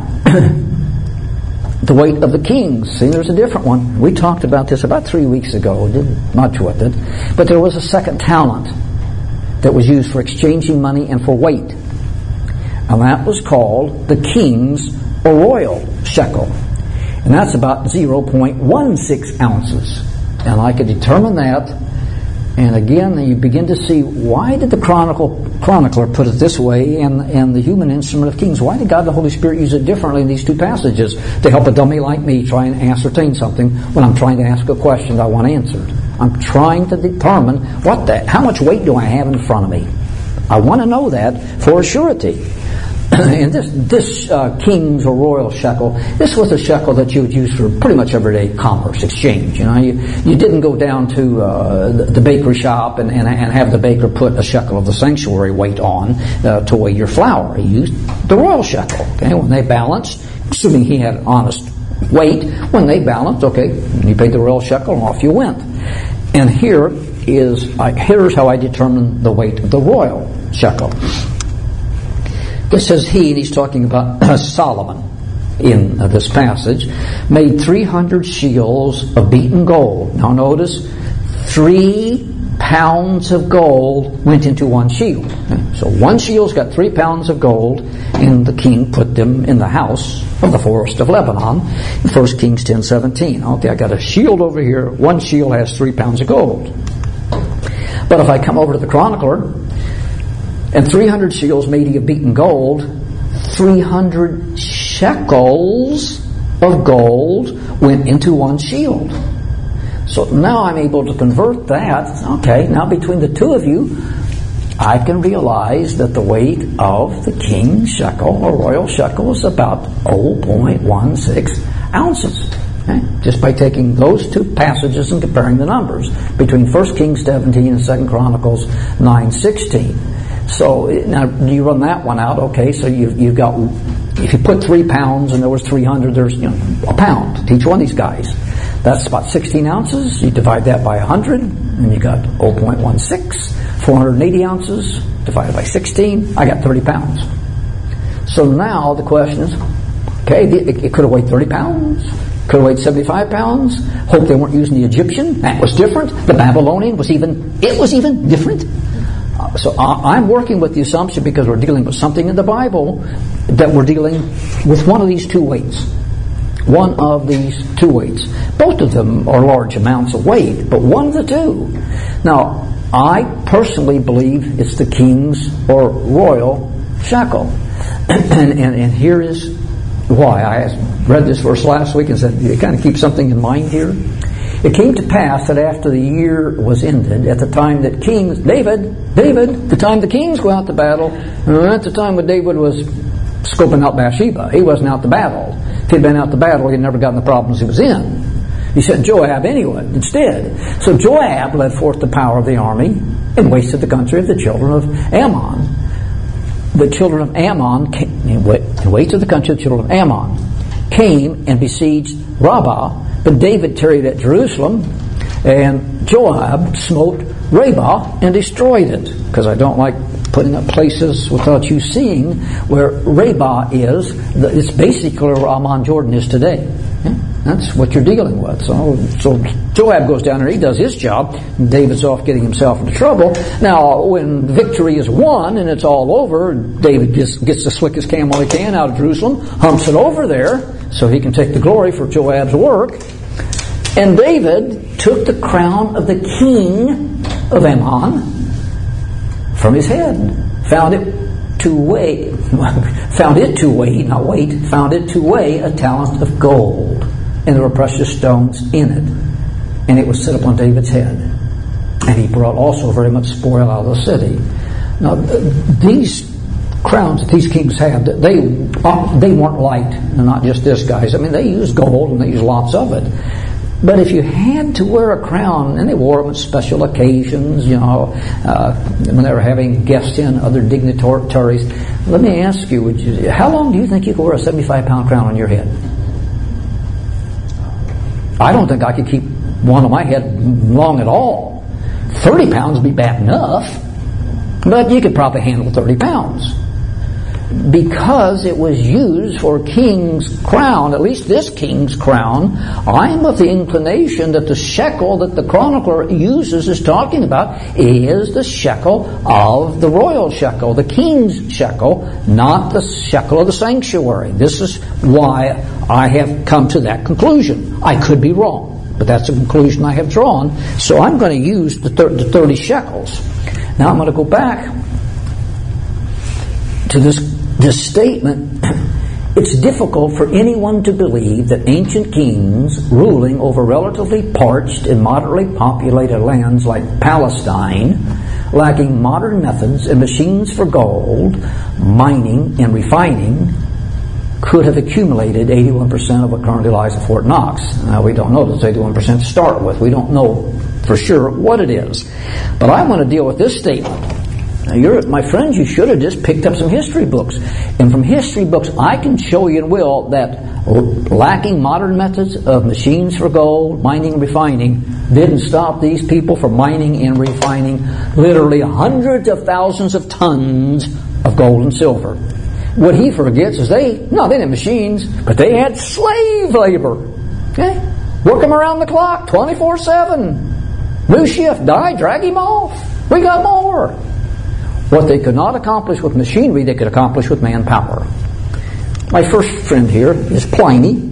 the weight of the kings. See, there's a different one. We talked about this about three weeks ago. Didn't much with it. But there was a second talent that was used for exchanging money and for weight. And that was called the king's or royal shekel. And that's about zero point one six ounces. And I could determine that. And again, you begin to see, why did the chronicle, chronicler put it this way, and, and the human instrument of kings? Why did God the Holy Spirit use it differently in these two passages to help a dummy like me try and ascertain something when I'm trying to ask a question that I want answered? I'm trying to determine what that, how much weight do I have in front of me? I want to know that for a surety. And this, this uh, king's or royal shekel, this was a shekel that you would use for pretty much everyday commerce exchange. You know, you, you didn't go down to uh, the, the bakery shop and, and, and have the baker put a shekel of the sanctuary weight on uh, to weigh your flour. He used the royal shekel. Okay, when they balanced, assuming he had honest weight, when they balanced, okay, you paid the royal shekel and off you went. And here is uh, here's how I determine the weight of the royal shekel. It says he, and he's talking about Solomon in uh, this passage, made three hundred shields of beaten gold. Now notice, three pounds of gold went into one shield. Okay? So one shield's got three pounds of gold, and the king put them in the house of the forest of Lebanon in First Kings ten seventeen. Okay, I got a shield over here. One shield has three pounds of gold. But if I come over to the chronicler, and three hundred shields made of beaten gold, three hundred shekels of gold went into one shield. So now I'm able to convert that. Okay, now between the two of you, I can realize that the weight of the king's shekel or royal shekel is about zero point one six ounces. Okay? Just by taking those two passages and comparing the numbers between First Kings seventeen and Second Chronicles nine sixteen. So now you run that one out, okay, so you've, you've got, if you put three pounds and there was three hundred, there's, you know, a pound to each one of these guys. That's about sixteen ounces. You divide that by one hundred, and you got zero point one six. four hundred eighty ounces divided by sixteen, I got thirty pounds. So now the question is, okay, it, it could have weighed thirty pounds, could have weighed seventy-five pounds. Hope they weren't using the Egyptian. That was different. The Babylonian was even, it was even different. Uh, so I, I'm working with the assumption, because we're dealing with something in the Bible, that we're dealing with one of these two weights. One of these two weights. Both of them are large amounts of weight, but one of the two. Now, I personally believe it's the king's or royal shekel. and, and, and here is why. I read this verse last week and said, you kind of keep something in mind here. It came to pass that after the year was ended, at the time that kings, David, David, the time the kings go out to battle, at the time when David was scoping out Bathsheba, he wasn't out to battle. If he'd been out to battle, he'd never gotten the problems he was in. He sent Joab anyway, instead. So Joab led forth the power of the army and wasted the country of the children of Ammon. The children of Ammon came, and wasted the country of the children of Ammon, came and besieged Rabbah, but David tarried at Jerusalem, and Joab smote Rabbah and destroyed it. Because I don't like putting up places without you seeing where Rabbah is. It's basically where Amman, Jordan is today. That's what you're dealing with. So, so Joab goes down there, he does his job, and David's off getting himself into trouble. Now, when victory is won and it's all over, David gets, gets the slickest camel he can out of Jerusalem, humps it over there, so he can take the glory for Joab's work. And David took the crown of the king of Ammon from his head, found it to weigh, found it to weigh, not weight, found it to weigh a talent of gold. And there were precious stones in it. And it was set upon David's head. And he brought also very much spoil out of the city. Now, these crowns that these kings had, they they weren't light. And not just this, guys. I mean, they used gold and they used lots of it. But if you had to wear a crown, and they wore them at special occasions, you know, uh, when they were having guests in, other dignitaries, let me ask you, would you, how long do you think you could wear a seventy-five pound crown on your head? I don't think I could keep one on my head long at all. thirty pounds would be bad enough, but you could probably handle thirty pounds. Because it was used for a king's crown, at least this king's crown, I'm of the inclination that the shekel that the chronicler uses is talking about is the shekel of the royal shekel, the king's shekel, not the shekel of the sanctuary. This is why I have come to that conclusion. I could be wrong, but that's the conclusion I have drawn. So I'm going to use the thirty shekels. Now I'm going to go back to this this statement. It's difficult for anyone to believe that ancient kings ruling over relatively parched and moderately populated lands like Palestine, lacking modern methods and machines for gold, mining and refining, could have accumulated eighty-one percent of what currently lies at Fort Knox. Now, we don't know this eighty-one percent to start with. We don't know for sure what it is. But I want to deal with this statement. Now, you're, my friends, you should have just picked up some history books. And from history books, I can show you and will that lacking modern methods of machines for gold, mining and refining didn't stop these people from mining and refining literally hundreds of thousands of tons of gold and silver. What he forgets is they, no, they didn't have machines, but they had slave labor. Okay? Work them around the clock, twenty-four seven. New shift, die, drag him off. We got more. What they could not accomplish with machinery, they could accomplish with manpower. My first friend here is Pliny.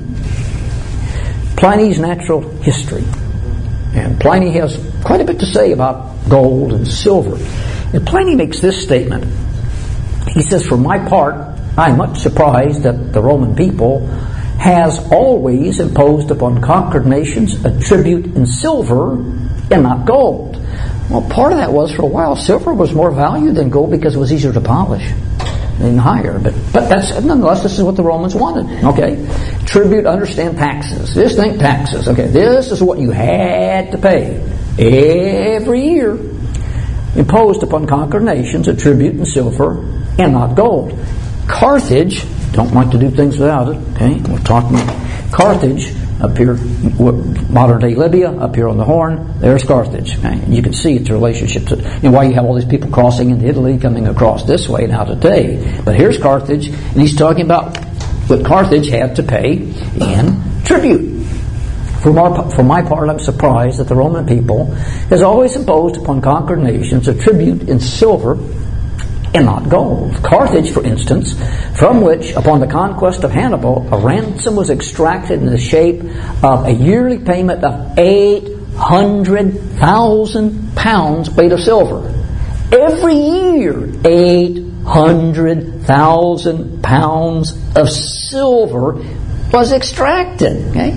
Pliny's Natural History. And Pliny has quite a bit to say about gold and silver. And Pliny makes this statement. He says, for my part, I am much surprised that the Roman people has always imposed upon conquered nations a tribute in silver and not gold. Well, part of that was, for a while, silver was more valued than gold because it was easier to polish and higher. But but that's nonetheless, this is what the Romans wanted. Okay, tribute, understand taxes. Just think taxes. Okay, this is what you had to pay every year. Imposed upon conquered nations a tribute in silver and not gold. Carthage, don't like to do things without it. Okay, we're talking Carthage. Up here, modern-day Libya, up here on the Horn, there's Carthage. Okay? You can see its relationship to, you know, why you have all these people crossing into Italy, coming across this way now today. But here's Carthage, and he's talking about what Carthage had to pay in tribute. For my, for my part, I'm surprised that the Roman people has always imposed upon conquered nations a tribute in silver and not gold. Carthage, for instance, from which, upon the conquest of Hannibal, a ransom was extracted in the shape of a yearly payment of eight hundred thousand pounds weight of silver. Every year, eight hundred thousand pounds of silver was extracted. Okay?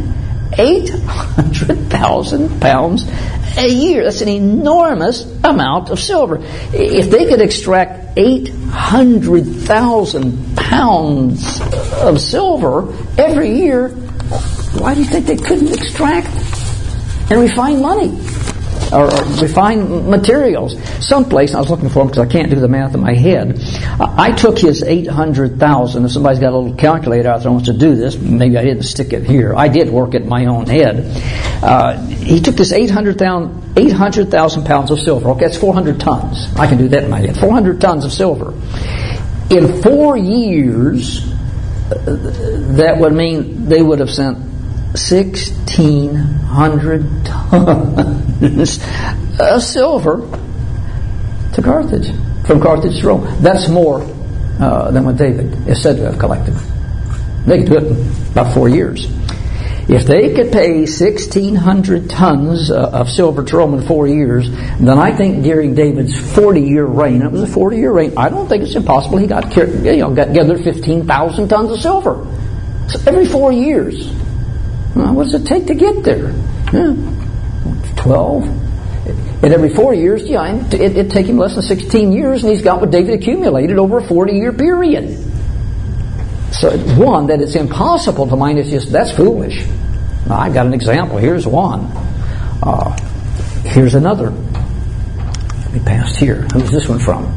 eight hundred thousand pounds a year. That's an enormous amount of silver. If they could extract eight hundred thousand pounds of silver every year, why do you think they couldn't extract and refine money? Or, or refine materials. Someplace, I was looking for them because I can't do the math in my head. Uh, I took his eight hundred thousand. If somebody's got a little calculator out there and wants to do this, maybe I didn't stick it here. I did work it in my own head. Uh, he took this eight hundred thousand pounds of silver. Okay, that's four hundred tons. I can do that in my head. four hundred tons of silver. In four years, uh, that would mean they would have sent sixteen hundred tons of silver to Carthage, from Carthage to Rome. That's more uh, than what David is said to have collected. They could do it in about four years. If they could pay sixteen hundred tons uh, of silver to Rome in four years, then I think during David's forty-year reign, it was a forty-year reign, I don't think it's impossible he got, you know, got gathered fifteen thousand tons of silver. So every four years. Well, what does it take to get there? Yeah, twelve. And every four years, yeah, it, it'd take him less than sixteen years, and he's got what David accumulated over a forty-year period. So, one, that it's impossible to mine is just, that's foolish. Now, I've got an example. Here's one. Uh, here's another. Let me pass here. Who's this one from?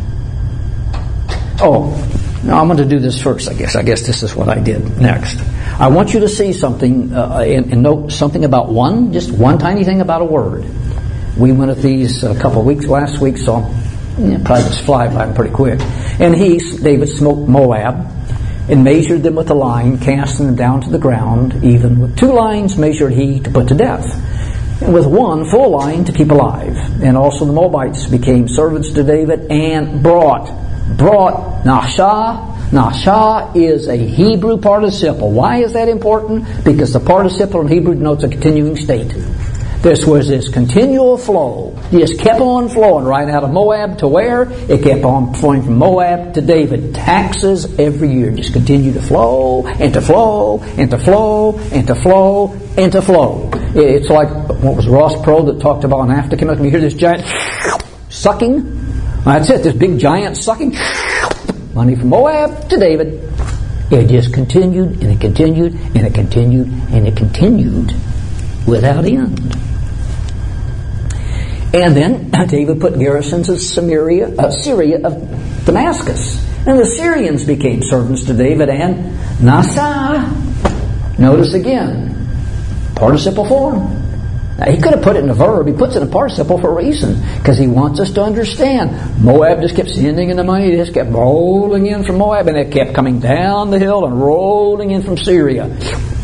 Oh, now I'm going to do this first, I guess. I guess this is what I did next. I want you to see something uh, and, and note something about one, just one tiny thing about a word. We went at these a couple of weeks last week, so yeah, probably just fly by them pretty quick. And he, David, smote Moab and measured them with a line, casting them down to the ground. Even with two lines measured he to put to death, and with one full line to keep alive. And also the Moabites became servants to David and brought, brought Nashah. Nashah is a Hebrew participle. Why is that important? Because the participle in Hebrew denotes a continuing state. This was this continual flow. It just kept on flowing right out of Moab to where? It kept on flowing from Moab to David. Taxes every year just continue to flow and to flow and to flow and to flow and to flow. It's like, what was Ross Perot that talked about an aftercoming? You hear this giant sucking? That's it, this big giant sucking. Money from Moab to David. It just continued and it continued and it continued and it continued without end. And then David put garrisons of Samaria, uh, Syria of Damascus. And the Syrians became servants to David and Nasa. Notice again, participle form. Now, he could have put it in a verb. He puts it in a participle for a reason. Because he wants us to understand. Moab just kept sending in the money. It just kept rolling in from Moab. And it kept coming down the hill and rolling in from Syria.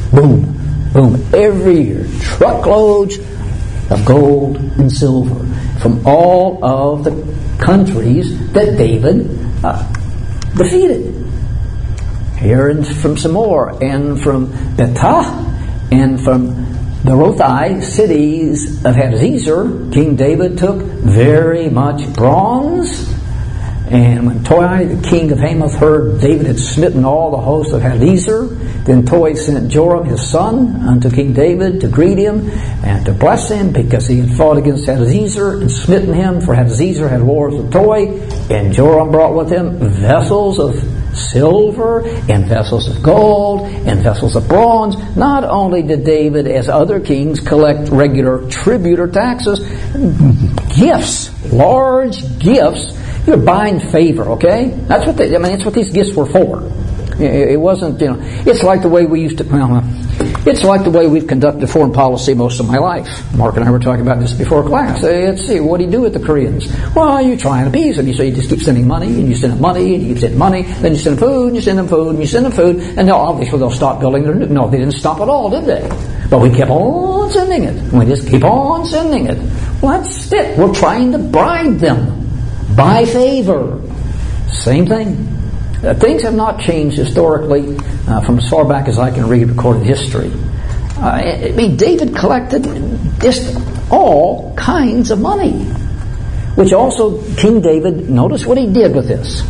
Boom, boom. Every year. Truckloads of gold and silver from all of the countries that David uh, defeated. Here and from some more. And from Betah. And from the Rothai cities of Hadazezer, King David took very much bronze. And when Toi, the king of Hamath, heard David had smitten all the host of Hadazezer, then Toi sent Joram his son unto King David to greet him and to bless him, because he had fought against Hadazezer and smitten him, for Hadazezer had wars with Toi. And Joram brought with him vessels of silver and vessels of gold and vessels of bronze. Not only did David, as other kings, collect regular tribute or taxes, gifts, large gifts. You're buying favor, okay? That's what they, I mean, that's what these gifts were for. It wasn't, you know, it's like the way we used to, well, it's like the way we've conducted foreign policy most of my life. Mark and I were talking about this before class. Let's see, what do you do with the Koreans? Well, you try and appease them. So you just keep sending money, and you send them money, and you keep sending money, then you send them food, and you send them food, and you send them food, and now obviously they'll stop building their, no, they didn't stop at all, did they? But we kept on sending it. We just keep on sending it. Well, that's it. We're trying to bribe them. By favor. Same thing. Uh, things have not changed historically uh, from as far back as I can read recorded history. Uh, I mean, David collected just all kinds of money. Which also, King David, notice what he did with this.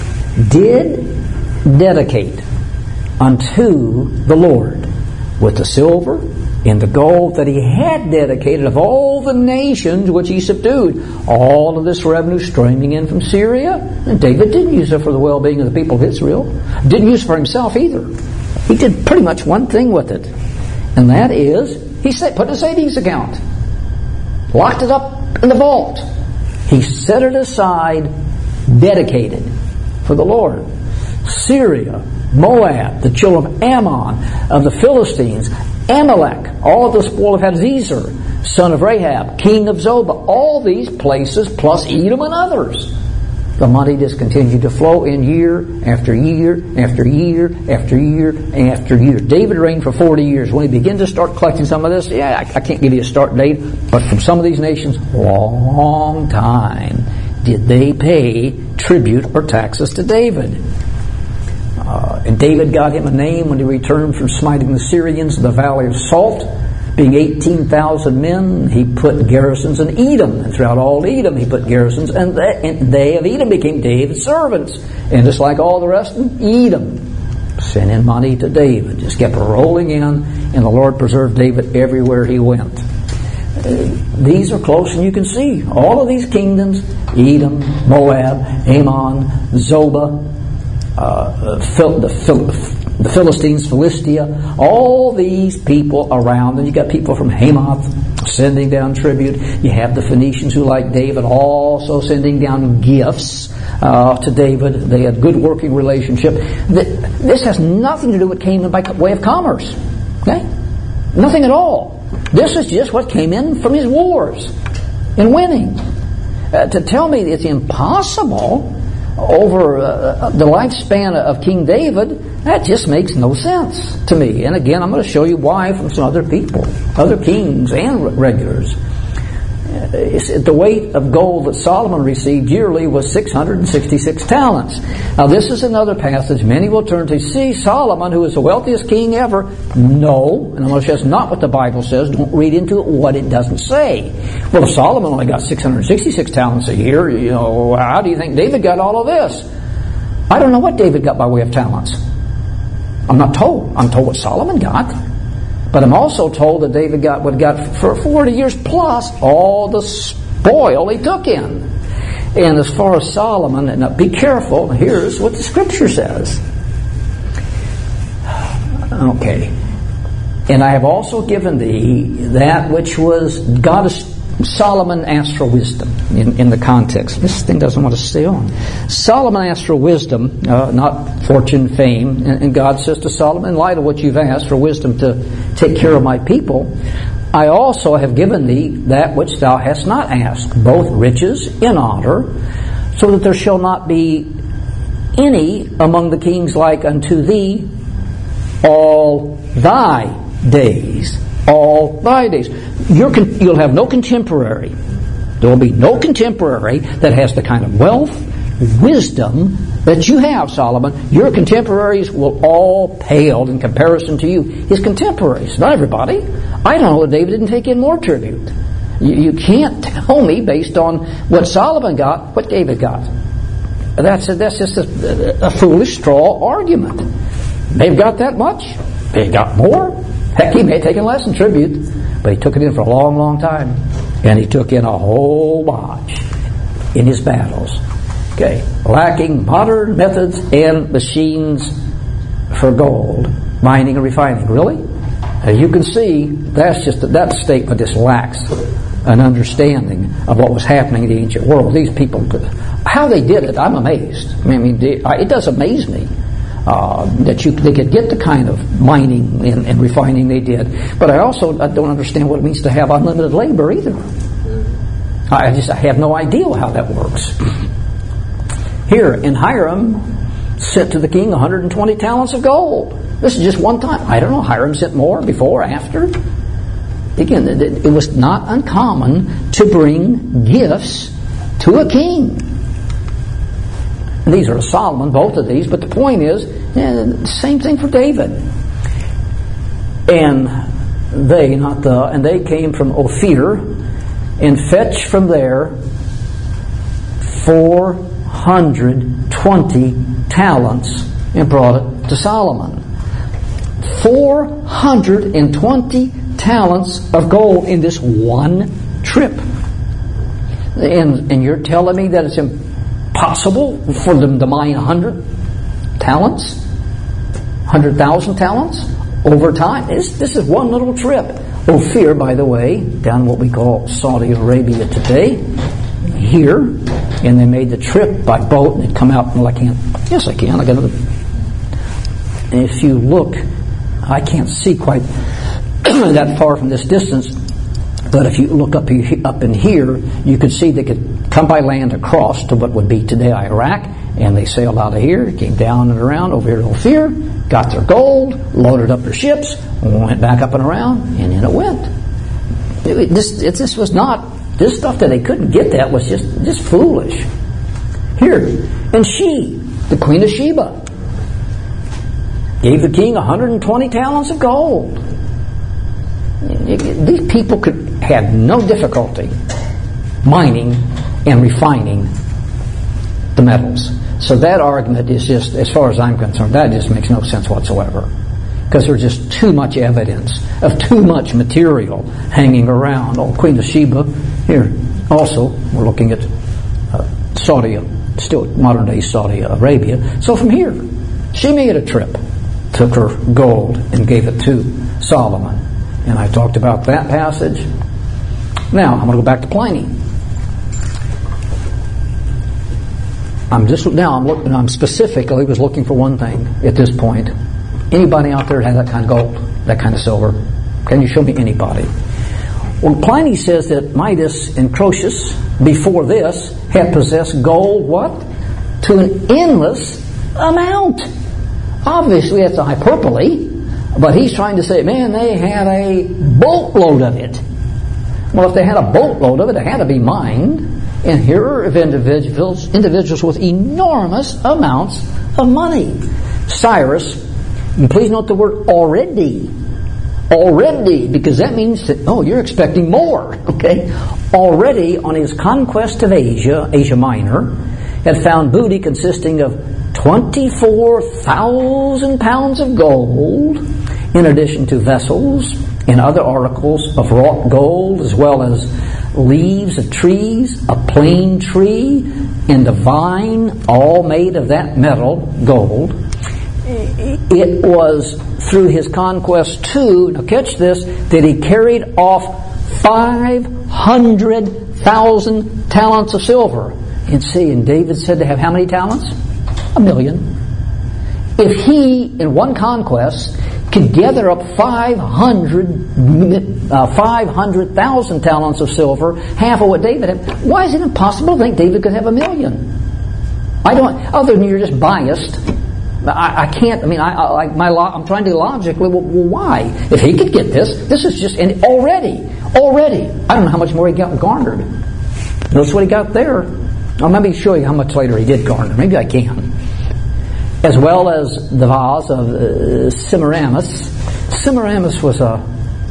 Did dedicate unto the Lord with the silver in the gold that he had dedicated of all the nations which he subdued. All of this revenue streaming in from Syria. And David didn't use it for the well-being of the people of Israel. Didn't use it for himself either. He did pretty much one thing with it. And that is, he said, put in a savings account. Locked it up in the vault. He set it aside, dedicated for the Lord. Syria, Moab, the children of Ammon, of the Philistines, Amalek, all of the spoil of Hadazer, son of Rahab, king of Zobah, all these places, plus Edom and others. The money just continued to flow in year after year after year after year after year. David reigned for forty years. When he began to start collecting some of this, yeah, I, I can't give you a start date, but from some of these nations, long time did they pay tribute or taxes to David. Uh, and David got him a name when he returned from smiting the Syrians in the Valley of Salt. Being eighteen thousand men, he put garrisons in Edom. And throughout all Edom, he put garrisons. And they, and they of Edom became David's servants. And just like all the rest of them, Edom sent in money to David. Just kept rolling in. And the Lord preserved David everywhere he went. Uh, these are close and you can see. All of these kingdoms, Edom, Moab, Ammon, Zobah, Uh, Phil, the, Phil, the Philistines, Philistia, all these people around, and you got people from Hamath sending down tribute. You have the Phoenicians who, like David, also sending down gifts uh, to David. They had good working relationship. This has nothing to do with what came in by way of commerce. Okay, nothing at all. This is just what came in from his wars and winning. Uh, to tell me it's impossible over uh, the lifespan of King David, that just makes no sense to me. And again, I'm going to show you why from some other people, other kings and regulars. Uh, the weight of gold that Solomon received yearly was six hundred sixty-six talents. Now this is another passage many will turn to. See, Solomon, who is the wealthiest king ever, no, and I'm going to show that's not what the Bible says. Don't read into it what it doesn't say. Well, if Solomon only got six hundred sixty-six talents a year, you know, how do you think David got all of this? I don't know what David got by way of talents. I'm not told. I'm told what Solomon got. But I'm also told that David got what he got for forty years plus all the spoil he took in. And as far as Solomon, and now be careful, here's what the Scripture says. Okay. And I have also given thee that which was, God is, Solomon asked for wisdom in, in the context. This thing doesn't want to stay on. Solomon asked for wisdom, uh, not fortune, fame. And, and God says to Solomon, in light of what you've asked for wisdom to take care of my people, I also have given thee that which thou hast not asked, both riches and honor, so that there shall not be any among the kings like unto thee all thy days. All thy days. You're con- you'll have no contemporary. There will be no contemporary that has the kind of wealth, wisdom that you have, Solomon. Your contemporaries will all pale in comparison to you. His contemporaries, not everybody. I don't know that David didn't take in more tribute. You, you can't tell me based on what Solomon got, what David got. That's a, that's just a, a foolish straw argument. They've got that much. They got more. Heck, he may have taken less in tribute, but he took it in for a long, long time. And he took in a whole bunch in his battles. Okay, lacking modern methods and machines for gold, mining and refining. Really? As you can see, that's just that statement just lacks an understanding of what was happening in the ancient world. These people, how they did it, I'm amazed. I mean, it does amaze me. Uh, that you they could get the kind of mining and, and refining they did. But I also I don't understand what it means to have unlimited labor either. I just I have no idea how that works. Here, and Hiram sent to the king one hundred twenty talents of gold. This is just one time. I don't know, Hiram sent more before or after. Again, it, it was not uncommon to bring gifts to a king. These are Solomon, both of these, but the point is, yeah, same thing for David. And they, not the, and they came from Ophir and fetched from there four hundred twenty talents and brought it to Solomon. four hundred twenty talents of gold in this one trip. And, and you're telling me that it's impossible for them to mine one hundred talents? one hundred thousand talents over time? This, this is one little trip. Ophir, by the way, down what we call Saudi Arabia today, here, and they made the trip by boat, and they'd come out, and I can't, yes I can, I got another. And if you look, I can't see quite that far from this distance, but if you look up here, up in here, you could see they could come by land across to what would be today Iraq, and they sailed out of here, came down and around over here to Ophir, got their gold, loaded up their ships, went back up and around, and in it went. It, this, it, this was not, this stuff that they couldn't get that was just, just foolish. Here, and she, the Queen of Sheba, gave the king one hundred twenty talents of gold. These people could had no difficulty mining and refining the metals. So that argument is just, as far as I'm concerned, that just makes no sense whatsoever. Because there's just too much evidence of too much material hanging around. Oh, Queen of Sheba, here also, we're looking at uh, Saudi, still modern day Saudi Arabia. So from here, she made a trip, took her gold and gave it to Solomon. And I talked about that passage. Now, I'm going to go back to Pliny. I'm just now. I'm looking. I'm specifically was looking for one thing at this point. Anybody out there has that kind of gold, that kind of silver? Can you show me anybody? Well, Pliny says that Midas and Croesus, before this, had possessed gold. What? To an endless amount. Obviously, that's a hyperbole, but he's trying to say, man, they had a boatload of it. Well, if they had a boatload of it, it had to be mined. And here are individuals, individuals with enormous amounts of money. Cyrus, and please note the word already. Already, because that means that, oh, you're expecting more. Okay? Already, on his conquest of Asia, Asia Minor, had found booty consisting of twenty-four thousand pounds of gold, in addition to vessels and other articles of wrought gold, as well as leaves of trees, a plane tree, and a vine, all made of that metal, gold. It was through his conquest too, now catch this, that he carried off five hundred thousand talents of silver. And see, and David said to have how many talents? A million. If he, in one conquest, could gather up five hundred thousand talents of silver, half of what David had, why is it impossible to think David could have a million? I don't, other than you're just biased. I, I can't, I mean, I, I, my, I'm trying to logically, well, well, why? If he could get this, this is just, and already, already, I don't know how much more he got garnered. Notice what he got there. I'll maybe show you how much later he did garner. Maybe I can. As well as the vase of uh, Semiramis. Semiramis was a,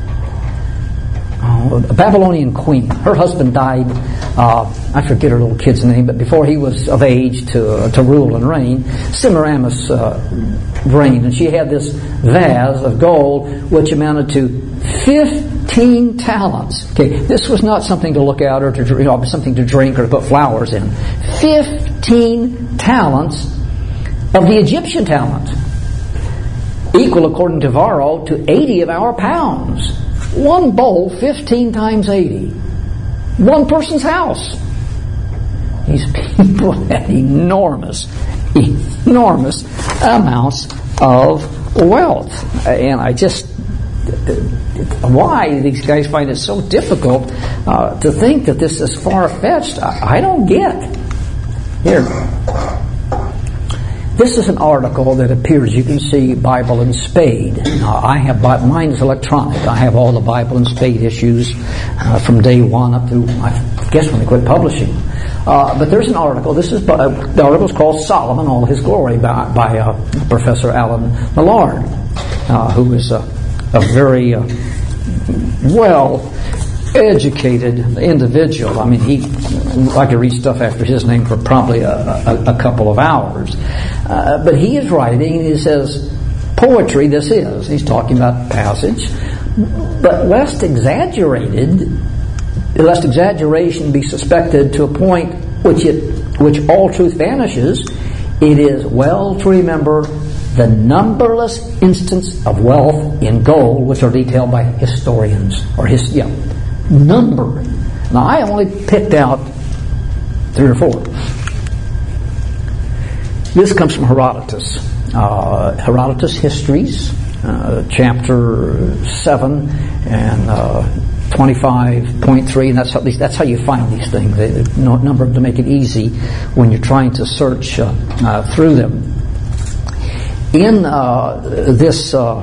oh, a Babylonian queen. Her husband died, uh, I forget her little kid's name, but before he was of age to uh, to rule and reign, Semiramis uh, reigned. And she had this vase of gold which amounted to fifteen talents. Okay, this was not something to look at or to, you know, something to drink or to put flowers in. Fifteen talents of the Egyptian talent, equal, according to Varro, to eighty of our pounds. One bowl, fifteen times eighty. One person's house. These people had enormous, enormous amounts of wealth. And I just, why these guys find it so difficult uh, to think that this is far-fetched, I, I don't get. Here. This is an article that appears, you can see, Bible and Spade. Now, I have, mine is electronic. I have all the Bible and Spade issues uh, from day one up to, I guess, when they quit publishing. Uh, but there's an article. This is uh, the article is called "Solomon, All His Glory" by, by uh, Professor Alan Millard, uh, who is a, a very uh, well educated individual. I mean, he, I could read stuff after his name for probably a, a, a couple of hours. Uh, but he is writing, and he says, poetry, this is, he's talking about passage, But lest exaggerated, lest exaggeration be suspected to a point which it, which all truth vanishes, it is well to remember the numberless instances of wealth in gold which are detailed by historians, or his, yeah, number. Now I only picked out three or four. This comes from Herodotus. Uh, Herodotus Histories, uh, chapter seven and uh, twenty-five point three, and that's how, that's how you find these things. They no number to make it easy when you're trying to search uh, uh, through them. In uh, this, uh,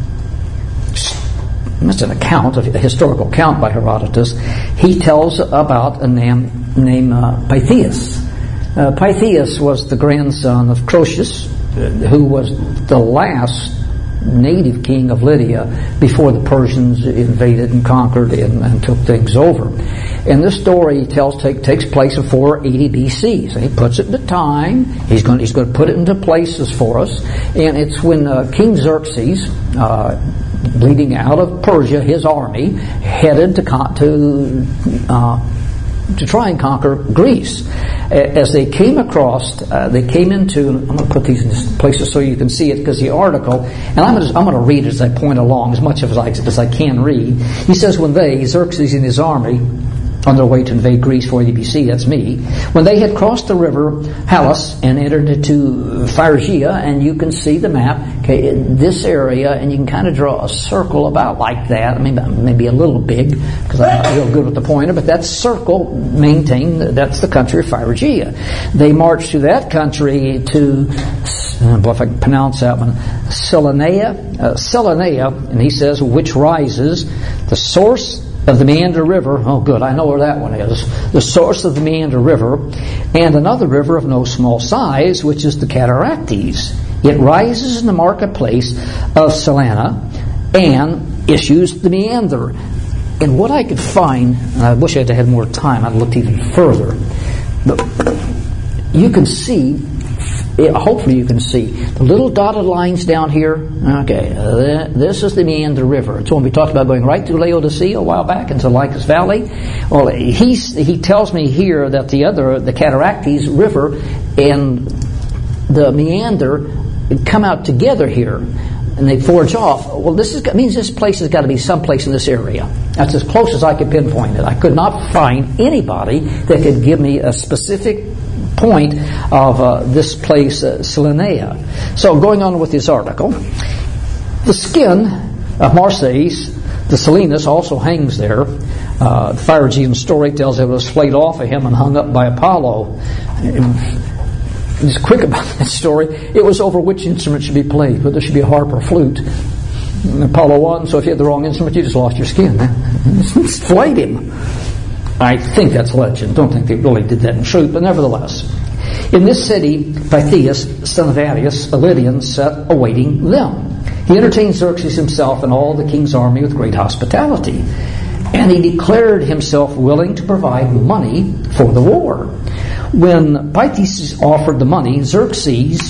it's an account, a historical account by Herodotus, he tells about a name named uh, Pythias. Uh, Pythias was the grandson of Croesus, uh, who was the last native king of Lydia before the Persians invaded and conquered and, and took things over. And this story he tells take, takes place in four eighty B C. So he puts it into time. He's going he's going to put it into places for us. And it's when uh, King Xerxes, uh, leading out of Persia, his army headed to con- to uh, to try and conquer Greece. As they came across, uh, they came into, I'm going to put these in places so you can see it, because the article, and I'm going, to, I'm going to read it as I point along, as much as I, as I can read. He says, when they, Xerxes and his army, on their way to invade Greece, four eighty B C, that's me, when they had crossed the river Halys and entered into Phrygia, and you can see the map, okay, this area, and you can kind of draw a circle about like that. I mean, maybe a little big, because I'm not real good with the pointer, but that circle maintained, that's the country of Phrygia. They marched through that country to, uh, if I can pronounce that one, Cyrenaica, uh, Cyrenaica, and he says, which rises, the source of the Meander River. Oh, good, I know where that one is. The source of the Meander River, and another river of no small size, which is the Cataractes. It rises in the marketplace of Salana and issues the Meander. And what I could find, and I wish I had had more time, I'd looked even further, but you can see, hopefully you can see, the little dotted lines down here. Okay, uh, this is the Meander River. It's when we talked about going right through Laodicea a while back into Lycus Valley. Well, he's, he tells me here that the other, the Cataractes River and the Meander come out together here, and they forge off. Well, this is, means this place has got to be someplace in this area. That's as close as I could pinpoint it. I could not find anybody that could give me a specific point of uh, this place, uh, Cyrenaica. So going on with this article, the skin of Marsyas, the Silenus, also hangs there. Uh, the Phrygian story tells it was flayed off of him and hung up by Apollo. Just quick about that story, it was over which instrument should be played, whether it should be a harp or flute. And Apollo won, so if you had the wrong instrument, you just lost your skin. It flayed him. I think that's legend. Don't think they really did that in truth, but nevertheless. In this city, Pythias, son of Arius, a Lydian, sat awaiting them. He entertained Xerxes himself and all the king's army with great hospitality. And he declared himself willing to provide money for the war. When Pythias offered the money, Xerxes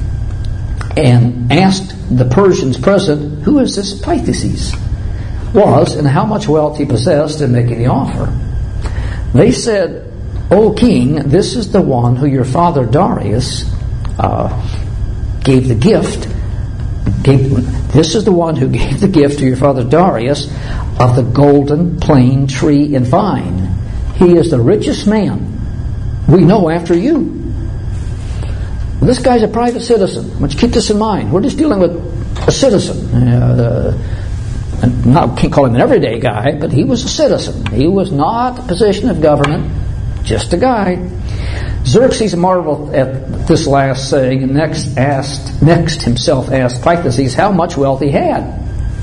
and asked the Persians present, who is this Pythias was and how much wealth he possessed in making the offer. They said, O king, this is the one who your father Darius uh, gave the gift. Gave, this is the one who gave the gift to your father Darius of the golden plane tree and vine. He is the richest man we know after you. This guy's a private citizen. Let's keep this in mind. We're just dealing with a citizen. Uh, and not can't call him an everyday guy, but he was a citizen. He was not a position of government, just a guy. Xerxes marveled at this last saying, and next asked, next himself asked Pythias how much wealth he had.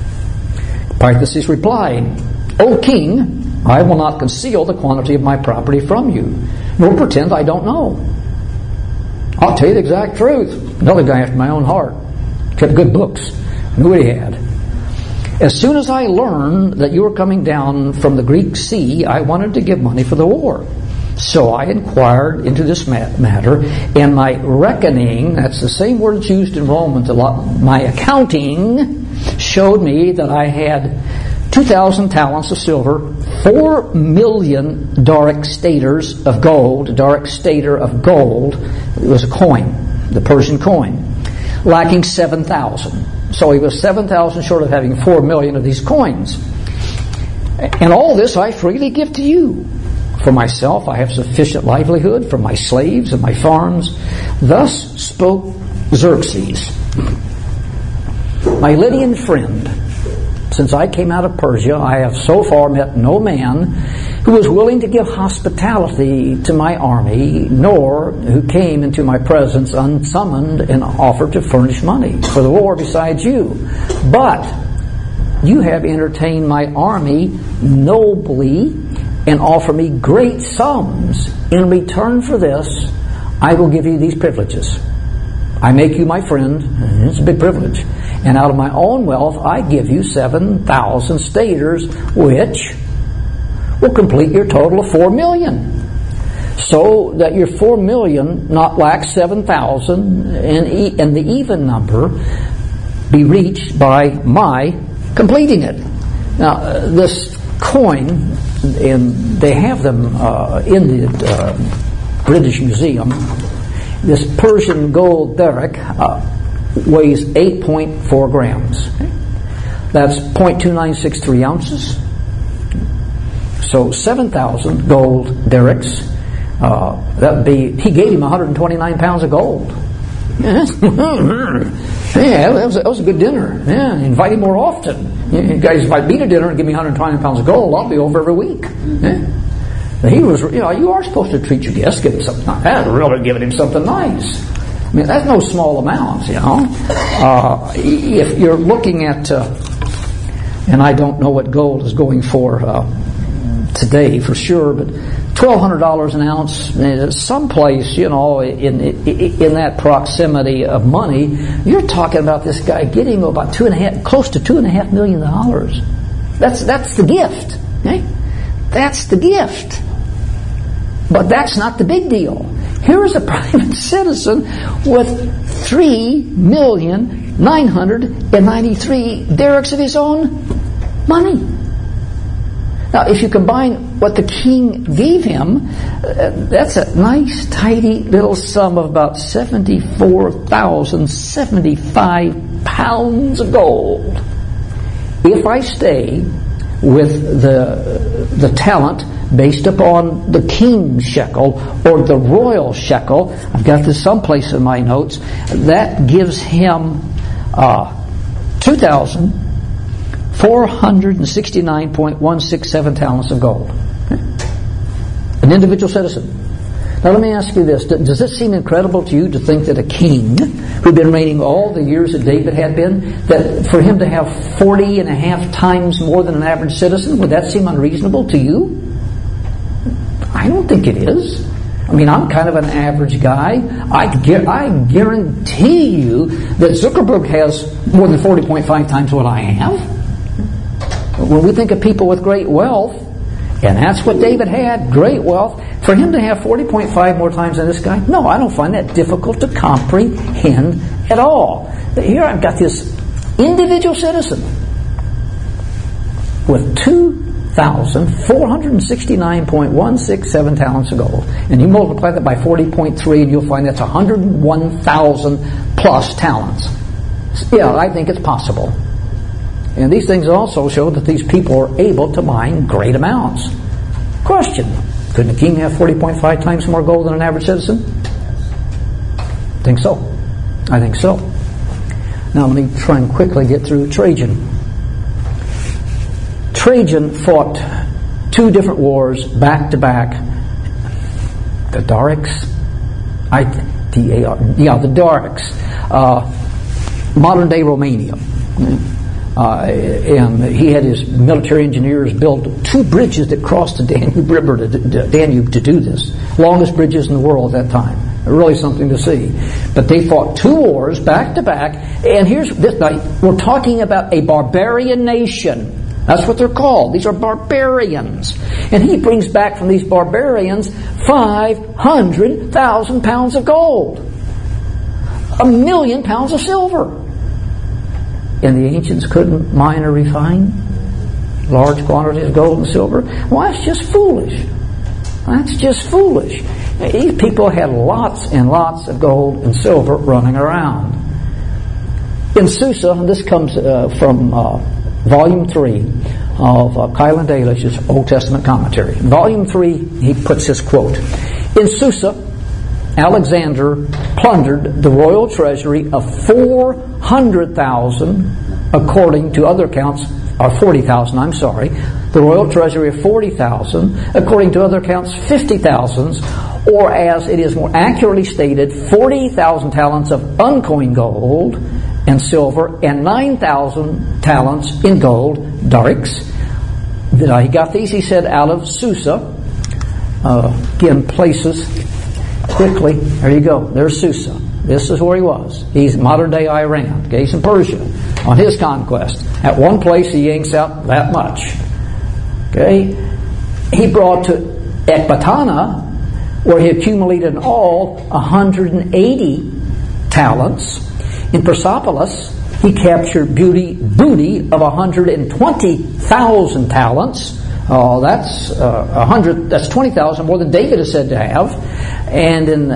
Pythias replied, O king, I will not conceal the quantity of my property from you, nor pretend I don't know. I'll tell you the exact truth. Another guy after my own heart. Kept good books. Knew what he had. As soon as I learned that you were coming down from the Greek sea, I wanted to give money for the war. So I inquired into this matter, and my reckoning, that's the same word that's used in Romans a lot, my accounting showed showed me that I had two thousand talents of silver, four million Doric staters of gold. A Doric stater of gold, it was a coin, the Persian coin, lacking seven thousand. So he was seven thousand short of having four million of these coins. And all this I freely give to you. For myself I have sufficient livelihood, for my slaves and my farms. Thus spoke Xerxes, my Lydian friend. Since I came out of Persia, I have so far met no man who was willing to give hospitality to my army, nor who came into my presence unsummoned and offered to furnish money for the war besides you. But you have entertained my army nobly and offer me great sums. In return for this, I will give you these privileges. I make you my friend, and it's a big privilege, and out of my own wealth I give you seven thousand staters, which will complete your total of four million. So that your four million not lack seven thousand, and, e- and the even number be reached by my completing it. Now, uh, this coin, and they have them uh, in the uh, British Museum. This Persian gold Doric uh, weighs eight point four grams. That's zero point two nine six three ounces. So seven thousand gold Dorics. Uh, that would be, he gave him one hundred twenty-nine pounds of gold. Yeah, that was, a, that was a good dinner. Yeah, invite him more often. You guys invite me to dinner and give me one hundred twenty pounds of gold, I'll be over every week. Yeah. He was, you know, you are supposed to treat your guests, give him something like that, really giving him something nice. I mean, that's no small amount, you know. Uh, if you're looking at, uh, and I don't know what gold is going for uh, today for sure, but twelve hundred dollars an ounce, someplace, you know, in, in in that proximity of money, you're talking about this guy getting about two and a half, close to two and a half million dollars. That's that's the gift, okay? That's the gift. But that's not the big deal. Here is a private citizen with three million nine hundred ninety-three derricks of his own money. Now, if you combine what the king gave him, uh, that's a nice, tidy little sum of about seventy-four thousand seventy-five pounds of gold. If I stay with the the talent based upon the king's shekel or the royal shekel, I've got this someplace in my notes, that gives him uh, two thousand four hundred sixty-nine point one six seven talents of gold. An individual citizen. Now let me ask you this. Does it seem incredible to you to think that a king who'd been reigning all the years that David had been, that for him to have forty and a half times more than an average citizen, would that seem unreasonable to you? I don't think it is. I mean, I'm kind of an average guy. I, I guarantee you that Zuckerberg has more than forty point five times what I have. When we think of people with great wealth, and that's what David had, great wealth, for him to have forty point five more times than this guy, no, I don't find that difficult to comprehend at all. Here I've got this individual citizen with two thousand four hundred sixty-nine point one six seven talents of gold. And you multiply that by forty point three and you'll find that's one hundred one thousand plus talents. Yeah, I think it's possible. And these things also show that these people are able to mine great amounts. Question: couldn't a king have forty point five times more gold than an average citizen? I think so. I think so. Now let me try and quickly get through Trajan. Trajan fought two different wars back to back. The Dorics, I D A R, yeah, the Dorics, uh, modern day Romania. Uh, and he had his military engineers build two bridges that crossed the Danube River to, to Danube to do this. Longest bridges in the world at that time. Really something to see. But they fought two wars back to back. And here's this. Now, we're talking about a barbarian nation. That's what they're called. These are barbarians. And he brings back from these barbarians five hundred thousand pounds of gold. A million pounds of silver. and the ancients couldn't mine or refine large quantities of gold and silver? Well, that's just foolish. That's just foolish. These people had lots and lots of gold and silver running around. In Susa, and this comes uh, from uh, Volume three of uh, Keil and Delitzsch's Old Testament Commentary. In Volume three, he puts this quote. In Susa, Alexander plundered the royal treasury of four hundred thousand, according to other accounts, or forty thousand, I'm sorry, the royal treasury of forty thousand, according to other accounts, fifty thousand, or as it is more accurately stated, forty thousand talents of uncoined gold and silver, and nine thousand talents in gold, darics. He got these, he said, out of Susa. Uh, again, places, quickly, there you go, there's Susa. This is where he was. He's modern-day Iran. Okay, he's in Persia on his conquest. At one place, he yanks out that much. Okay, he brought to Ecbatana, where he accumulated in all one hundred eighty talents. In Persepolis, he captured beauty, booty of one hundred twenty thousand talents. Oh, that's uh, one hundred. That's twenty thousand more than David is said to have. And in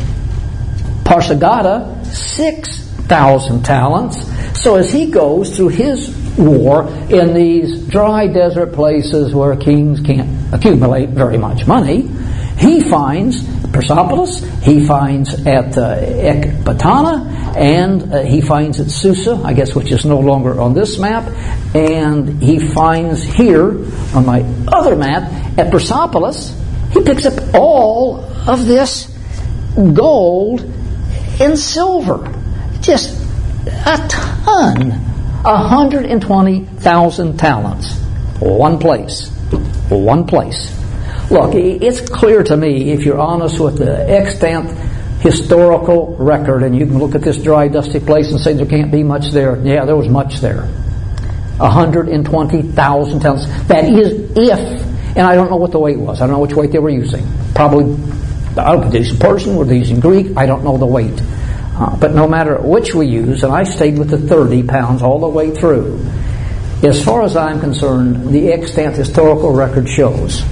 Parsagada, six thousand talents. So as he goes through his war in these dry desert places where kings can't accumulate very much money, he finds Persepolis, he finds at uh, Ecbatana, and uh, he finds at Susa, I guess, which is no longer on this map, and he finds here on my other map at Persepolis. He picks up all of this gold and silver, just a ton, one hundred twenty thousand talents, one place, one place. Look, it's clear to me, if you're honest with the extant historical record, and you can look at this dry, dusty place and say there can't be much there. Yeah, there was much there. one hundred twenty thousand talents. That is if, and I don't know what the weight was. I don't know which weight they were using. Probably, I don't know, were they using Persian, were they using Greek? I don't know the weight. Uh, but no matter which we use, and I stayed with the thirty pounds all the way through, as far as I'm concerned, the extant historical record shows,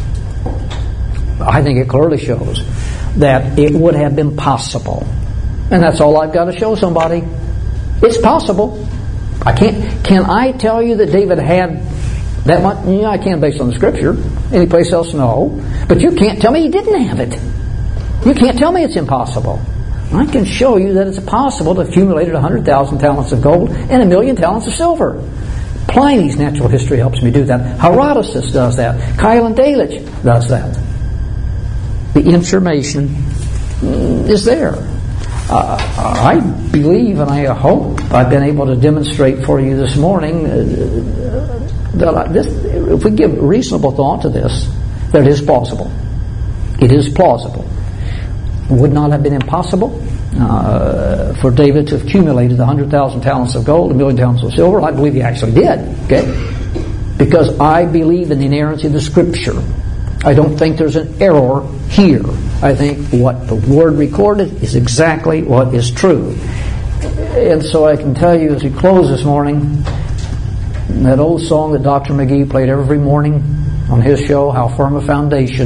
I think it clearly shows, that it would have been possible. And that's all I've got to show somebody. It's possible. I can't, can I tell you that David had that much? Yeah, I can based on the Scripture. Any place else? No. But you can't tell me he didn't have it. You can't tell me it's impossible. I can show you that it's possible to accumulate one hundred thousand talents of gold and a million talents of silver. Pliny's natural history helps me do that. Herodotus does that. Keil and Delitzsch does that. The information is there. Uh, I believe and I hope I've been able to demonstrate for you this morning uh, that this, if we give reasonable thought to this, that it is plausible. It is plausible. Would not have been impossible uh, for David to have accumulated one hundred thousand talents of gold, a million talents of silver. I believe he actually did. Okay, because I believe in the inerrancy of the Scripture. I don't think there's an error here. I think what the Word recorded is exactly what is true. And so I can tell you as we close this morning, that old song that Doctor McGee played every morning on his show, How Firm a Foundation.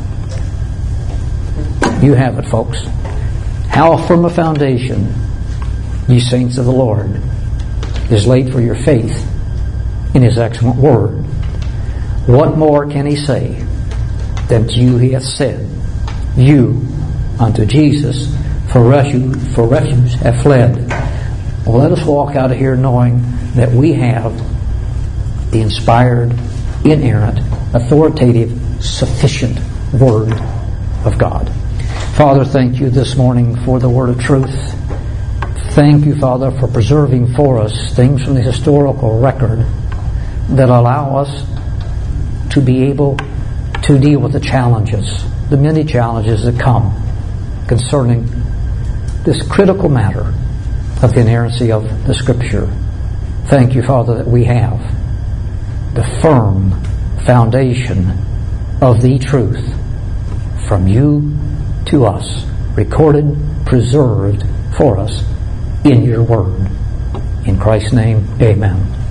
You have it, folks. How firm a foundation, ye saints of the Lord, is laid for your faith in His excellent Word. What more can He say than to you He hath said, you unto Jesus for refuge, for refuge have fled. Well, let us walk out of here knowing that we have the inspired, inerrant, authoritative, sufficient Word of God. Father, thank you this morning for the Word of truth. Thank you, Father, for preserving for us things from the historical record that allow us to be able to deal with the challenges, the many challenges that come concerning this critical matter of the inerrancy of the Scripture. Thank you, Father, that we have the firm foundation of the truth from you to us, recorded, preserved for us in your Word. In Christ's name, amen.